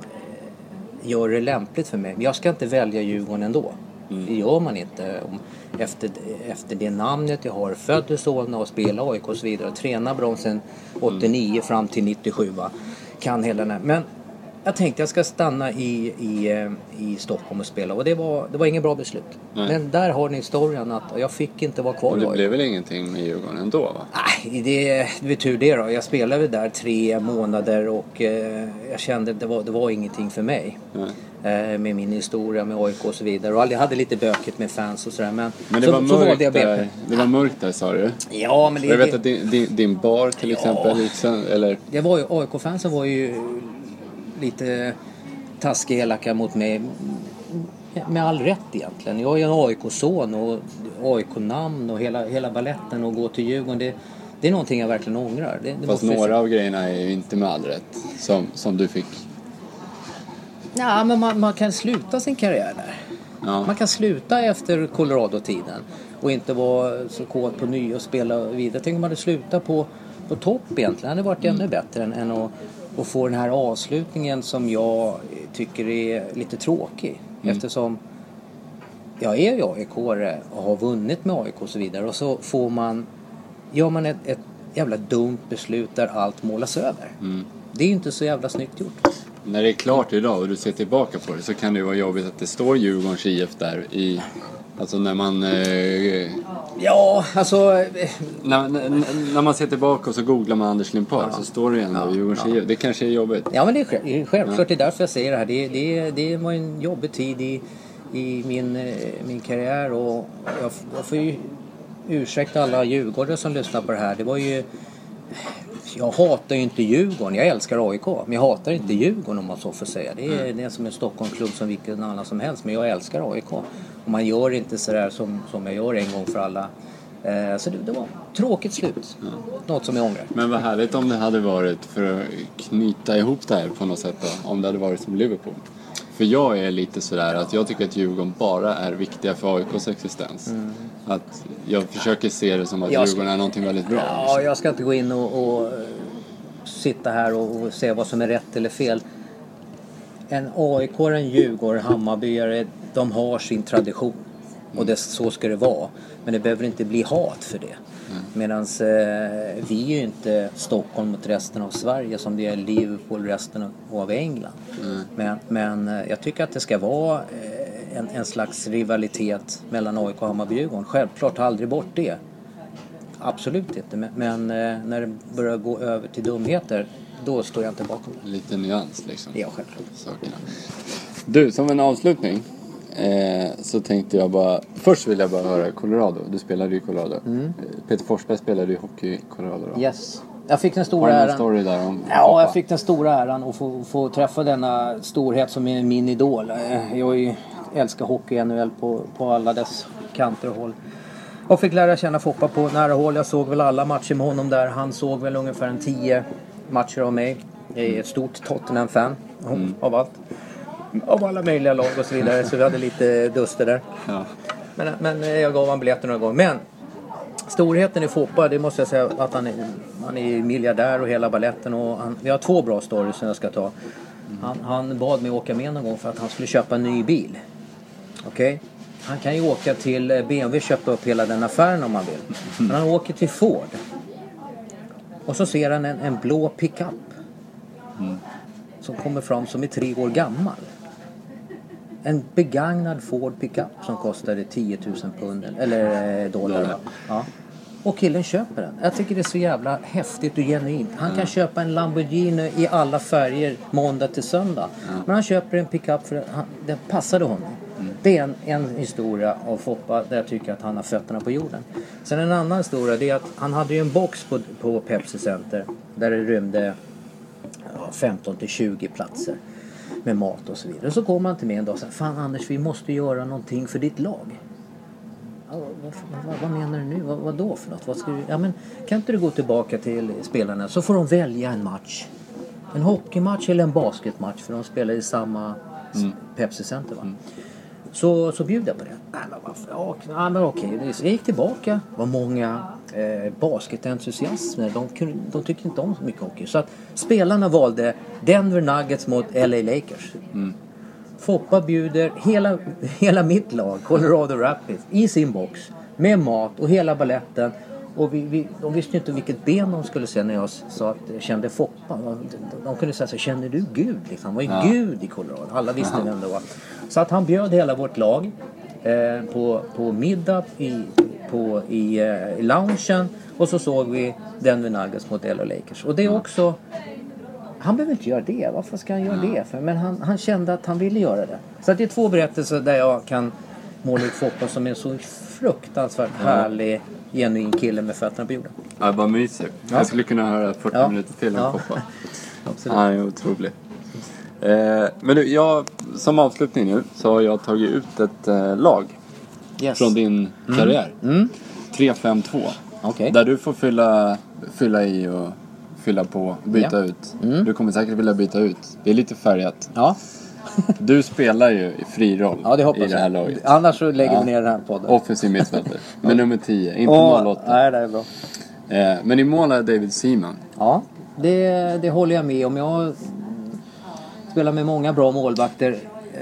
gör det lämpligt för mig. Men jag ska inte välja Djurgården ändå. Mm. Det gör man inte. Efter, efter det namnet jag har, född i Solna och spela A I K och så vidare. Träna bra sedan åttionio mm. fram till nittiosju. Va? Kan hela den här. Men jag tänkte jag ska stanna i, i, i Stockholm och spela. Och det var, det var ingen bra beslut. Nej. Men där har ni historien att jag fick inte vara kvar. Och det blev väl ingenting med Djurgården ändå, va? Nej, det, det är tur det då. Jag spelade där tre månader och eh, jag kände att det var, det var ingenting för mig. Eh, med min historia med A I K och så vidare. Och jag hade lite bökigt med fans och sådär. Men, men det, så, var så mörkt valde jag där, det var mörkt där, sa du? Ja, men det... Jag vet det, att din, din, din bar till ja, exempel, liksom, eller... Det var ju, A I K-fansen var ju lite taskiga, elaka mot mig. Med all rätt egentligen. Jag är en A I K-son och A I K-namn och hela, hela balletten och gå till Djurgården. Det, det är någonting jag verkligen ångrar. Det, det Fast några av grejerna är ju inte med all rätt som, som du fick. Ja, men man, man kan sluta sin karriär där. Ja. Man kan sluta efter Colorado-tiden och inte vara så kåt på ny och spela vidare. Tänk om man hade slutat på, på topp egentligen. Det hade varit mm. ännu bättre än, än att, att få den här avslutningen som jag tycker är lite tråkig. Mm. Eftersom jag är ju A I K-are och har vunnit med A I K och så vidare. Och så får man, gör man ett, ett jävla dumt beslut där allt målas över. Mm. Det är ju inte så jävla snyggt gjort. När det är klart idag och du ser tillbaka på det så kan det ju vara jobbigt att det står Djurgårdens I F där i... Alltså när man... Eh, ja, alltså... Eh, när, när, när man ser tillbaka och så googlar man Anders Limpar ja. Så står det ändå ja, Djurgårdens ja. I F. Det kanske är jobbigt. Ja, men det är, själv, självklart. Ja. Det är därför jag säger det här. Det, det, det var en jobbig tid i, i min, min karriär och jag, jag får ju ursäkta alla djurgårdare som lyssnar på det här. Det var ju... Jag hatar ju inte Djurgården. Jag älskar A I K. Men jag hatar inte Djurgården om man så får säga. Det är, det är som en Stockholmsklubb som vilken annan som helst. Men jag älskar A I K. Och man gör inte sådär som, som jag gör en gång för alla. Eh, så det, det var ett tråkigt slut. Ja. Något som jag ångrar. Men vad härligt om det hade varit för att knyta ihop det här på något sätt då. Om det hade varit som Liverpool. För jag är lite sådär att jag tycker att Djurgården bara är viktiga för A I K:s existens. Mm. Att jag försöker se det som att ska, Djurgården är någonting väldigt bra. Ja, jag ska inte gå in och, och sitta här och, och se vad som är rätt eller fel. En A I K, en Djurgården, Hammarbyare, de har sin tradition. Och det, så ska det vara. Men det behöver inte bli hat för det. Mm. Medan eh, vi är ju inte Stockholm mot resten av Sverige som det är Liverpool resten av England. Mm. Men, men eh, jag tycker att det ska vara eh, en, en slags rivalitet mellan A I K och Hammarby Djurgården. Självklart aldrig bort det. Absolut inte. Men, men eh, när det börjar gå över till dumheter, då står jag inte bakom det. Lite nyans liksom. Ja, självklart. Sakerna. Du, som en avslutning. Eh, så tänkte jag bara... Först vill jag bara höra Colorado. Du spelade ju i Colorado. Mm. Peter Forsberg spelade ju hockey i Colorado då. Yes. Jag fick den stora äran... story där om ja, pappa? Jag fick den stora äran att få, få träffa denna storhet som är min idol. Jag är, älskar hockey N H L på, på alla dess kanter och håll. Jag fick lära känna Foppa på nära håll. Jag såg väl alla matcher med honom där. Han såg väl ungefär en tio matcher av mig. Jag är ett stort Tottenham-fan mm. av allt. Av alla möjliga lag och så vidare. Så vi hade lite duster där. Ja. Men, men jag gav han biljetter några gånger. Men storheten i Foppa, det måste jag säga att han är, han är miljardär och hela balletten. Och han, vi har två bra stories som jag ska ta. Han, han bad mig åka med någon gång för att han skulle köpa en ny bil. Okej? Okay? Han kan ju åka till B M W och köpa upp hela den affären om han vill. Men han åker till Ford. Och så ser han en, en blå pickup. Mm. Som kommer fram som är tre år gammal. En begagnad Ford pickup som kostade tio tusen pund eller dollar. dollar. Ja. Och killen köper den. Jag tycker det är så jävla häftigt och genuint. Han mm. kan köpa en Lamborghini i alla färger måndag till söndag. Mm. Men han köper en pickup för att han, det passade honom. Mm. Det är en, en historia av Foppa där jag tycker att han har fötterna på jorden. Sen en annan historia det är att han hade ju en box på, på Pepsi Center där det rymde femton till tjugo platser med mat och så vidare. Så kom han till mig en dag och sa, fan Anders, vi måste göra någonting för ditt lag. Ja, vad, vad, vad menar du nu? Vad, vad då för något? Vad ska du? Ja, men kan inte du gå tillbaka till spelarna så får de välja en match. En hockeymatch eller en basketmatch för de spelar i samma mm. Pepsi Center va? Mm. Så, så bjuder jag på det. Nej, men varför? Ja, ja, men okej. Jag gick tillbaka. Det var många eh, basketentusiaster. De, kunde, de tyckte inte om så mycket hockey. Så att spelarna valde Denver Nuggets mot L A Lakers. Mm. Foppa bjuder hela, hela mitt lag, Colorado Rapids, i sin box. Med mat och hela balletten. Och vi, vi, de visste inte vilket ben de skulle se när jag sa att jag kände Foppa. De, de kunde säga så, känner du Gud? Liksom. Han var ju ja. Gud i Colorado. Alla visste vem det var. Så att han bjöd hela vårt lag eh, på, på middag i, på, i, eh, i loungen. Och så såg vi Denver Nuggets mot L A Lakers. Och det är också... Han behöver inte göra det. Varför ska han göra ja. det? För? Men han, han kände att han ville göra det. Så att det är två berättelser där jag kan måla ut Foppa som en så fruktansvärt ja. härlig... genuin kille med fötterna på jorden. Ja, bara mysigt. Ja. Jag skulle kunna höra fyrtio ja. minuter till om ja. Foppa. Absolut. Han är otrolig. Eh, men du, jag, som avslutning nu så har jag tagit ut ett eh, lag yes. från din mm. karriär. Mm. tre fem två. Okay. Där du får fylla, fylla i och fylla på, byta ja. ut. Mm. Du kommer säkert vilja byta ut. Det är lite färgat. Ja. Du spelar ju i fri roll ja, det i det här laget. Annars så lägger ja. vi ner den här podden. Offensiv mittfältare. Med nummer tio, inte oh, noll åtta. Nej, det är bra. Eh, men i mål är David Seaman. Ja, det, det håller jag med om. Jag spelar med många bra målvakter.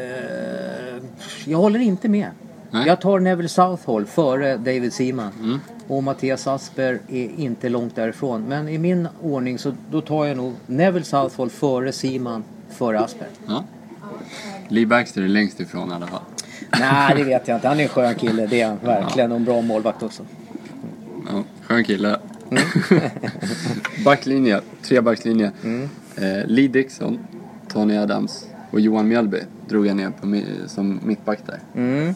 Eh, jag håller inte med. Nej. Jag tar Neville Southall före David Seaman. Mm. Och Mattias Asper är inte långt därifrån. Men i min ordning så då tar jag nog Neville Southall före Seaman före Asper. Ja. Lee Baxter är längst ifrån i alla fall. Nej, det vet jag inte. Han är en skön kille. Det är han verkligen. Ja. Och en bra målvakt också. Ja, skön kille. Mm. Backlinje. Tre backlinje. Mm. Eh, Lee Dixon, Tony Adams och Johan Mjällby drog jag ner på som mittback där. Mm.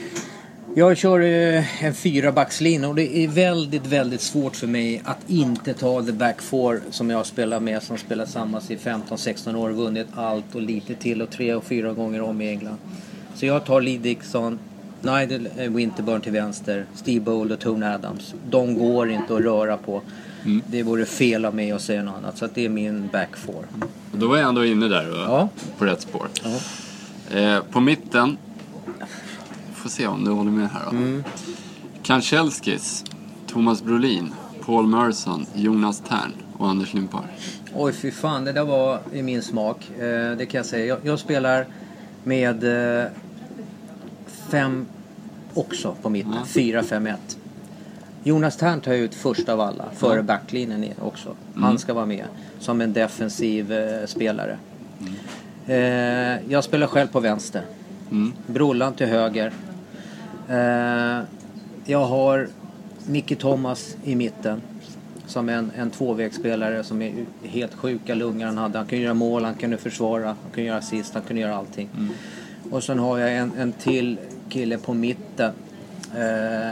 Jag kör eh, en fyra backslinje och det är väldigt, väldigt svårt för mig att inte ta the back four som jag spelar med, som spelar tillsammans i femton sexton år, vunnit allt och lite till och tre och fyra gånger om i England. Så jag tar Lee Dixon, Nigel Winterburn till vänster, Steve Bold och Tony Adams. De går inte att röra på. Mm. Det vore fel av mig att säga något annat. Så att det är min back four. Och då var jag ändå inne där och ja. på rätt spår. Ja. Eh, på mitten... Får se om du håller med här då. Mm. Kanchelskis, Thomas Brolin, Paul Merson, Jonas Tern och Anders Limpar. Oj fy fan, det där var i min smak. Eh, det kan jag säga. Jag, jag spelar med eh, fem också på mitten. Mm. fyra fem ett. Jonas Tern tar ut första av alla. Före mm. backlinjen också. Mm. Han ska vara med som en defensiv eh, spelare. Mm. Eh, jag spelar själv på vänster. Mm. Brollan till höger. Eh, jag har Nicky Thomas i mitten. Som en, en tvåvägsspelare som är helt sjuka lungor han hade. Han kunde göra mål, han kunde försvara, han kunde göra assist, han kunde göra allting. Mm. Och sen har jag en, en till kille på mitten. Eh,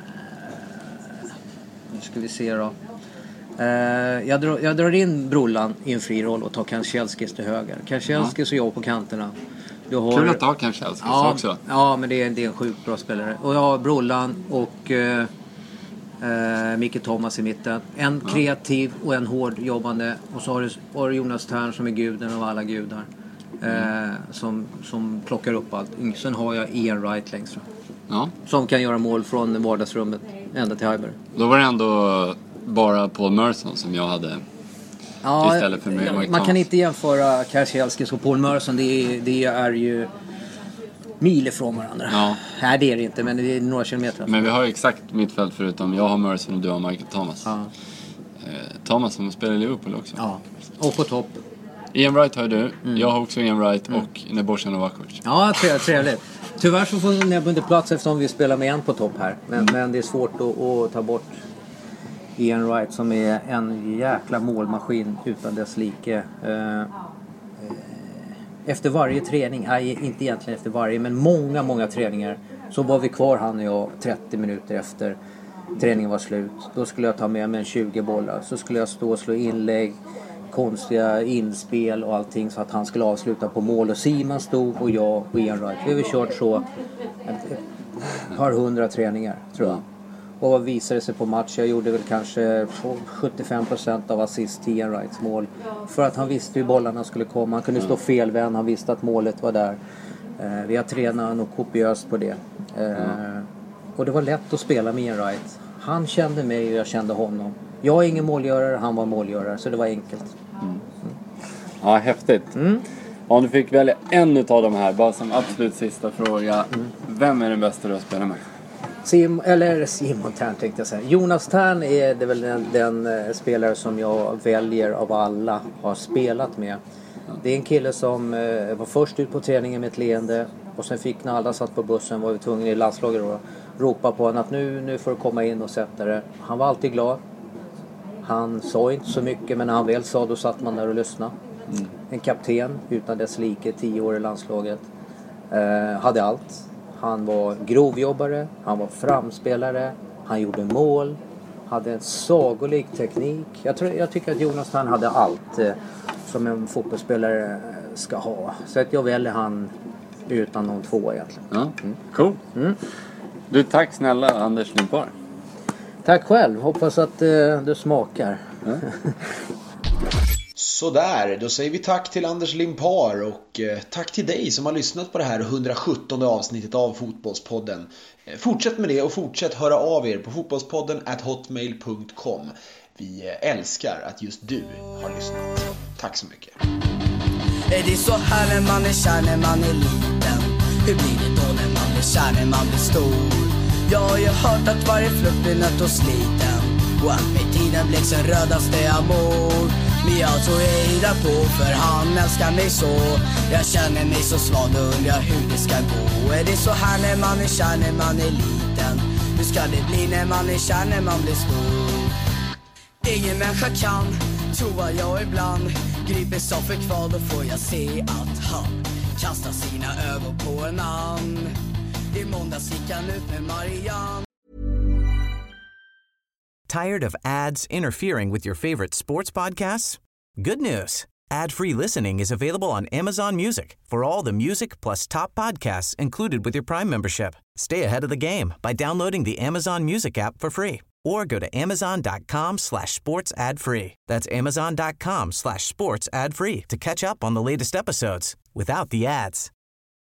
nu ska vi se då. Eh, jag, drar, jag drar in Brollan i en fri roll och tar Kanchelskis till höger. Kanchelskis och jag på kanterna. Du har, kul att ta Kanchelskis ja, också. Ja, men det är, det är en sjukt bra spelare. Och jag har Brollan och eh, eh, Micke Thomas i mitten. En ja. kreativ och en hård jobbande. Och så har du, har du Jonas Tern som är guden av alla gudar. Mm. Eh, som, som plockar upp allt. Sen har jag Ian Wright längst fram. Ja. Som kan göra mål från vardagsrummet ända till Hyber. Då var det ändå bara Paul Merson som jag hade ja, istället för mig. Man Thomas. Kan inte jämföra Kanchelskis och Paul Merson. Det är, det är ju mil ifrån varandra. Ja. Nej, det är det inte, men det är några kilometer. Men vi har exakt mittfält förutom jag har Merson och du har Michael Thomas. Ja. Thomas som spelar i Liverpool också. Ja, och på topp. Ian Wright har du, mm. jag har också Ian Wright mm. och Nebojsa Novakovic. Ja, trevligt. Tyvärr så får Neb inte plats eftersom vi spelar med en på topp här. Men, mm. men det är svårt att, att ta bort Ian Wright som är en jäkla målmaskin utan dess like. Efter varje träning, nej, inte egentligen efter varje, men många, många träningar så var vi kvar han och jag trettio minuter efter träningen var slut. Då skulle jag ta med mig en tjugo bollar. Så skulle jag stå och slå inlägg, konstiga inspel och allting så att han skulle avsluta på mål. Och Simon stod och jag och Ian Wright. Vi har kört så ett par hundra träningar tror jag. Och vad visade sig på match? Jag gjorde väl kanske sjuttiofem procent av assist till Ian Wrights mål. För att han visste hur bollarna skulle komma. Han kunde stå felvänd, han visste att målet var där. Eh, vi har tränat och kopiöst på det. Eh, och det var lätt att spela med Ian Wright. Han kände mig och jag kände honom. Jag är ingen målgörare, han var målgörare. Så det var enkelt. Mm. Mm. Ja, häftigt. Mm. Om du fick välja en av de här, bara som absolut sista fråga. Mm. Vem är den bästa du har spelat med? Sim, eller Simon Tern tänkte jag säga. Jonas Tern är det väl den, den uh, spelare som jag väljer av alla har spelat med. Det är en kille som uh, var först ut på träningen med ett leende. Och sen fick när alla satt på bussen var vi tvungna i landslaget att ropa på honom att nu, nu får du komma in och sätta det. Han var alltid glad. Han sa inte så mycket men när han väl sa då satt man där och lyssnade. Mm. En kapten utan dess like, tio år i landslaget. Uh, hade allt. Han var grovjobbare, han var framspelare, han gjorde mål, hade en sagolik teknik. Jag, tror, jag tycker att Jonas han hade allt eh, som en fotbollsspelare ska ha. Så att jag väljer han utan någon två egentligen. Ja, mm. Cool. Mm. Du, tack snälla Anders Limpar. Tack själv, hoppas att eh, du smakar. Ja. Sådär, då säger vi tack till Anders Limpar och eh, tack till dig som har lyssnat på det här hundrasjuttonde avsnittet av Fotbollspodden. Eh, fortsätt med det och fortsätt höra av er på fotbollspodden at hotmail punkt com. Vi eh, älskar att just du har lyssnat. Tack så mycket. Är det så här när man är kär när man är liten? Hur blir det då när man blir kär när man blir stor? Jag har ju hört att varje flört blir nött och sliten och att med tiden blir sin rödaste amor. Men jag tror hejda på för han älskar mig så. Jag känner mig så svag och undrar hur det ska gå. Är det så här när man är kär när man är liten? Hur ska det bli när man är kär när man blir stor? Ingen människa kan tro vad jag ibland griper som för kvar. Då får jag se att han kastar sina ögon på en annan. I måndags gick han ut med Marianne. Tired of ads interfering with your favorite sports podcasts? Good news. Ad-free listening is available on Amazon Music for all the music plus top podcasts included with your Prime membership. Stay ahead of the game by downloading the Amazon Music app for free or go to amazon.com slash sports ad free. That's amazon.com slash sports ad free to catch up on the latest episodes without the ads.